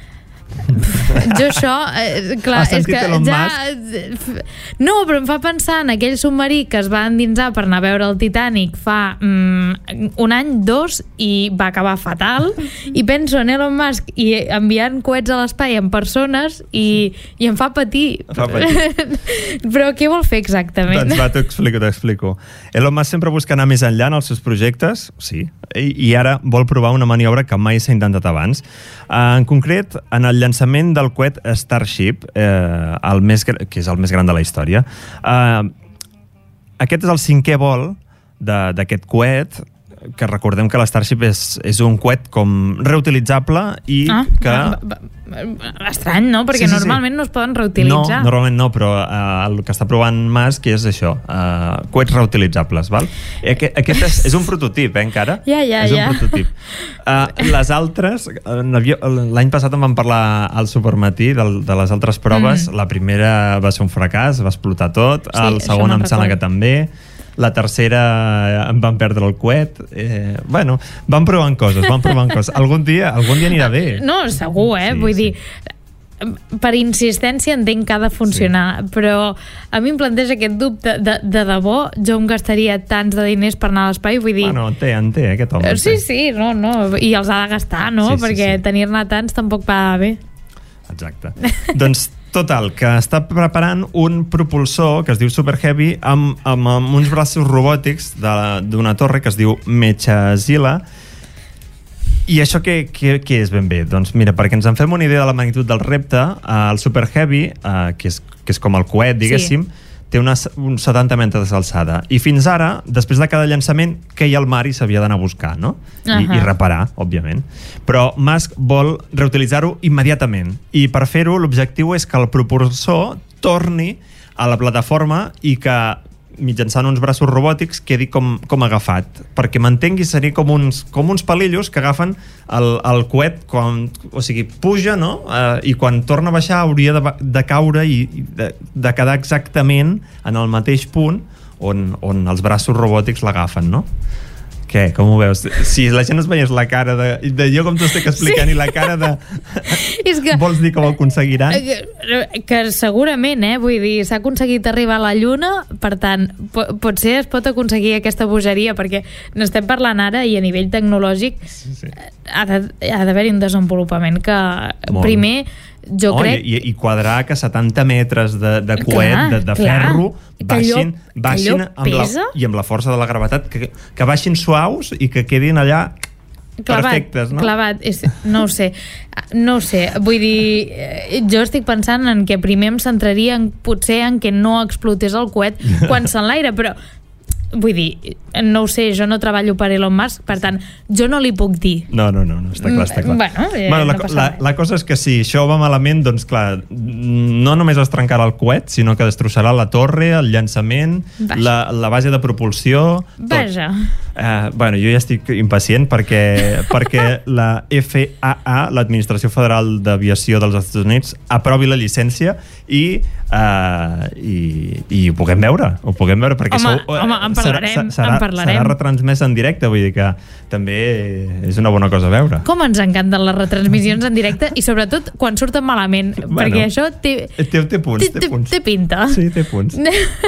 jo això eh, clar, és que ja no, però em fa pensar en aquell submarí que es va endinsar per anar a veure el Titanic fa mm, un any, dos i va acabar fatal, i penso en Elon Musk i enviant coets a l'espai en persones i, i em fa patir, fa patir. Però què vol fer exactament? Doncs va, t'ho explico, t'ho explico. Elon Musk sempre busca anar més enllà en els seus projectes, sí, i, i ara vol provar una maniobra que mai s'ha intentat abans. Uh, en concret, en el llançament del coet Starship, eh, el més, que és el més gran de la història. Eh, aquest és el cinquè vol d'aquest coet, que recordem que l'Starship és, és un coet com reutilitzable i ah, que... Va, va, estrany, no? Perquè sí, sí, normalment sí. no es poden reutilitzar. No, normalment no, però uh, el que està provant Musk és això, uh, coets reutilitzables, val? Aquest, aquest és, és un prototip, eh, encara? Ja, ja, és ja. un prototip. Uh, les altres, l'any passat em van parlar al Supermatí de, de les altres proves. Mm. La primera va ser un fracàs, va explotar tot. Sí, el segon em sembla record. que també. La tercera em van perdre el coet. Eh, bueno, van provant coses, van provant coses. Algun dia, algun dia anirà bé. No, segur, eh? Sí, Vull sí. dir, per insistència entenc que ha de funcionar, sí. però a mi em planteja aquest dubte de, de debò, jo em gastaria tants de diners per anar a l'espai, vull dir... Bueno, en té, en té, aquest home. Sí, sí, no, no, i els ha de gastar, no? Sí, sí, Perquè sí. tenir-ne tants tampoc va bé. Exacte. Doncs total, que està preparant un propulsor que es diu Super Heavy amb, amb, amb uns braços robòtics d'una torre que es diu Mechazilla. I això què, què, què és ben bé? Doncs mira, perquè ens en fem una idea de la magnitud del repte, eh, el Super Heavy, eh, que, és, que és com el coet, diguéssim, sí. té una, uns setanta metres d'alçada. I fins ara, després de cada llançament, queia al mar i s'havia d'anar a buscar, no? I, uh-huh. I reparar, òbviament. Però Musk vol reutilitzar-ho immediatament. I per fer-ho, l'objectiu és que el propulsor torni a la plataforma i que mitjançant uns braços robòtics quedi com, com agafat. Perquè m'entengui, seria com uns, com uns palillos que agafen el, el coet quan, o sigui, puja, no? Eh, i quan torna a baixar hauria de, de caure i de, de quedar exactament en el mateix punt on, on els braços robòtics l'agafen, no? Què? Com ho veus? Si la gent es veiés la cara de, de jo com t'ho estic explicant sí. I la cara de... És que, vols dir que ho aconseguiran? Que, que segurament, eh? Vull dir, s'ha aconseguit arribar a la Lluna, per tant, po potser es pot aconseguir aquesta bogeria, perquè n'estem parlant ara i a nivell tecnològic sí, sí. ha d'haver-hi un desenvolupament que Molt. primer... Jo oh, crec... I, i quadrar que setanta metres de, de coet, clar, de, de ferro, baixin, allò, baixin allò amb la, i amb la força de la gravetat, que, que baixin suaus i que quedin allà clavat, perfectes, no? Clavat, és, no ho sé. No ho sé, vull dir, jo estic pensant en que primer em centraria en, potser en que no explotés el coet quan s'enlaira, però vull dir, no ho sé, jo no treballo per Elon Musk, per tant, jo no li puc dir. No, no, no, no està clar, està clar. Bueno, eh, bueno, la, no passa la, res. La cosa és que si això va malament, doncs clar, no només es trencarà el coet, sinó que destrossarà la torre, el llançament, la, la base de propulsió... Vaja. Uh, bueno, jo ja estic impacient perquè, perquè la F A A, l'Administració Federal d'Aviació dels Estats Units, aprovi la llicència i, uh, i, i ho puguem veure, ho puguem veure perquè home, sou, uh, home, en parlarem, serà, serà, en parlarem. Serà retransmès en directe, vull dir que també és una bona cosa a veure. Com ens encanten les retransmissions en directe i sobretot quan surten malament, bueno, perquè això té, té, té, punts, té, té, punts. té pinta. Sí, té punts.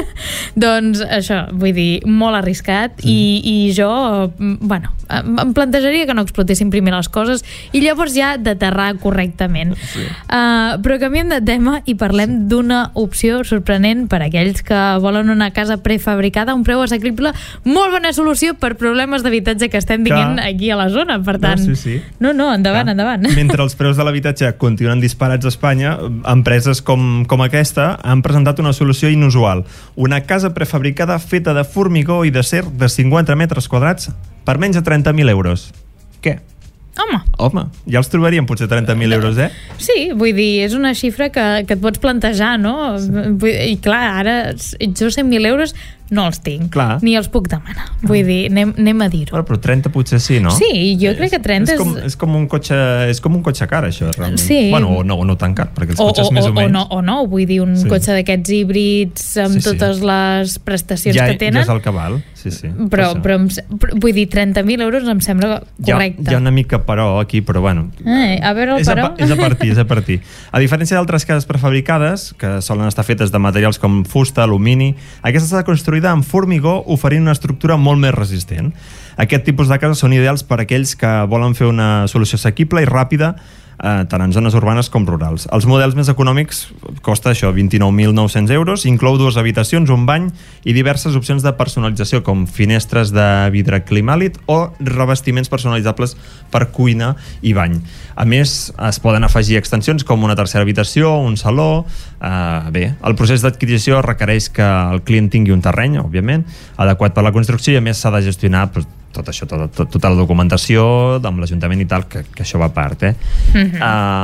Doncs això, vull dir, molt arriscat mm. i, i jo, bueno, em plantejaria que no explotessin primer les coses i llavors ja d'aterrar correctament. Sí. Uh, però canviem de tema i parlem sí. d'una opció sorprenent per a aquells que volen una casa prefabricada a un preu assequible, molt bona solució per problemes d'habitatge que estem dient aquí a la zona, per tant... No, sí, sí. no, no endavant, Clar. endavant. Mentre els preus de l'habitatge continuen disparats a Espanya, empreses com, com aquesta han presentat una solució inusual. Una casa prefabricada feta de formigó i d'acer de cinquanta metres quadrats per menys de trenta mil euros. Què? Home. Home, ja els trobaríem potser trenta mil euros, eh? Sí, vull dir, és una xifra que, que et pots plantejar, no? Sí. I clar, ara jo cent mil euros no els tinc, clar. Ni els puc demanar. Vull dir, anem, anem a dir-ho. Bueno, però trenta potser sí, no? Sí, jo crec que trenta és... És com, és com, un, cotxe, és com un cotxe car, això, realment. Sí. Bueno, o no, o no tan car, perquè els o, cotxes o, més o, o menys... O no, o no, vull dir, un sí. cotxe d'aquests híbrids amb sí, sí. totes les prestacions ja, que tenen. Ja és el que val, sí, sí. Però, però, però vull dir, trenta mil euros em sembla correcte. Hi ha, hi ha una mica però aquí, però bueno... Eh, a veure el és però... A, és a partir, és a partir. A diferència d'altres cases prefabricades, que solen estar fetes de materials com fusta, alumini, aquesta està construïda amb formigó, oferint una estructura molt més resistent. Aquest tipus de cases són ideals per a aquells que volen fer una solució assequible i ràpida, eh, tant en zones urbanes com rurals. Els models més econòmics costa això, vint-i-nou mil nou-cents euros, inclou dues habitacions, un bany i diverses opcions de personalització com finestres de vidre climàlit o revestiments personalitzables per cuina i bany. A més, es poden afegir extensions com una tercera habitació, un saló... Uh, bé, el procés d'adquisició requereix que el client tingui un terreny, òbviament, adequat per la construcció i a més s'ha de gestionar pues, tot això, tot, tot, tota la documentació amb l'Ajuntament i tal, que, que això va a part, eh? Mm-hmm. Uh,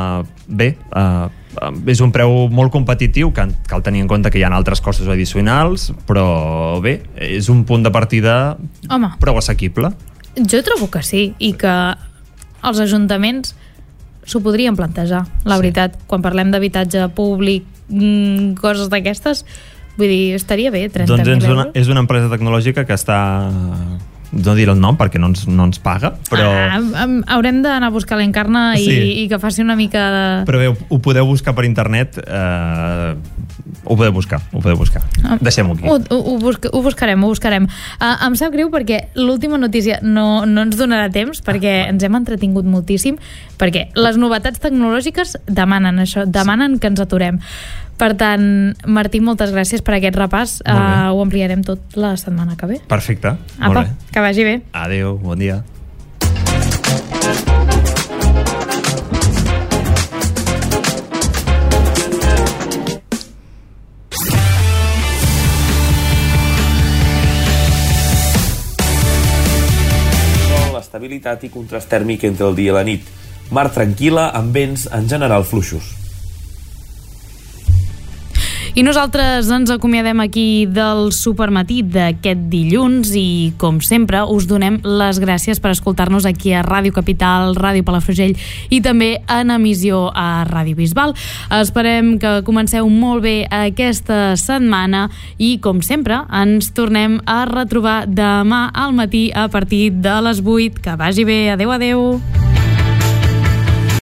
bé, uh, és un preu molt competitiu, que cal tenir en compte que hi ha altres costos addicionals, però bé, és un punt de partida Home, prou assequible. Jo trobo que sí, i que els ajuntaments s'ho podrien plantejar, la sí. veritat, quan parlem d'habitatge públic, coses d'aquestes, vull dir, estaria bé, trenta mil doncs euros. Una, és una empresa tecnològica que està... no diré el nom perquè no ens, no ens paga, però... Ah, haurem d'anar a buscar l'Encarna i, sí. i que faci una mica de... Però bé, ho podeu buscar per internet, eh, ho podeu buscar, ho podeu buscar. Ah, deixem-ho aquí. Ho, ho, ho, busca, ho buscarem, ho buscarem. Uh, em sap greu perquè l'última notícia no, no ens donarà temps, perquè ens hem entretingut moltíssim, perquè les novetats tecnològiques demanen això, demanen que ens aturem. Per tant, Martí, moltes gràcies per aquest repàs. Uh, ho ampliarem tot la setmana que ve. Perfecte, Apa, molt bé. Que vagi bé. Adéu, bon dia. L'estabilitat i contrast tèrmic entre el dia i la nit. Mar tranquil·la amb vents en general fluixos. I nosaltres ens acomiadem aquí del Supermatí d'aquest dilluns i, com sempre, us donem les gràcies per escoltar-nos aquí a Ràdio Capital, Ràdio Palafrugell i també en emissió a Ràdio Bisbal. Esperem que comenceu molt bé aquesta setmana i, com sempre, ens tornem a retrobar demà al matí a partir de les vuit. Que vagi bé. Adéu, adéu.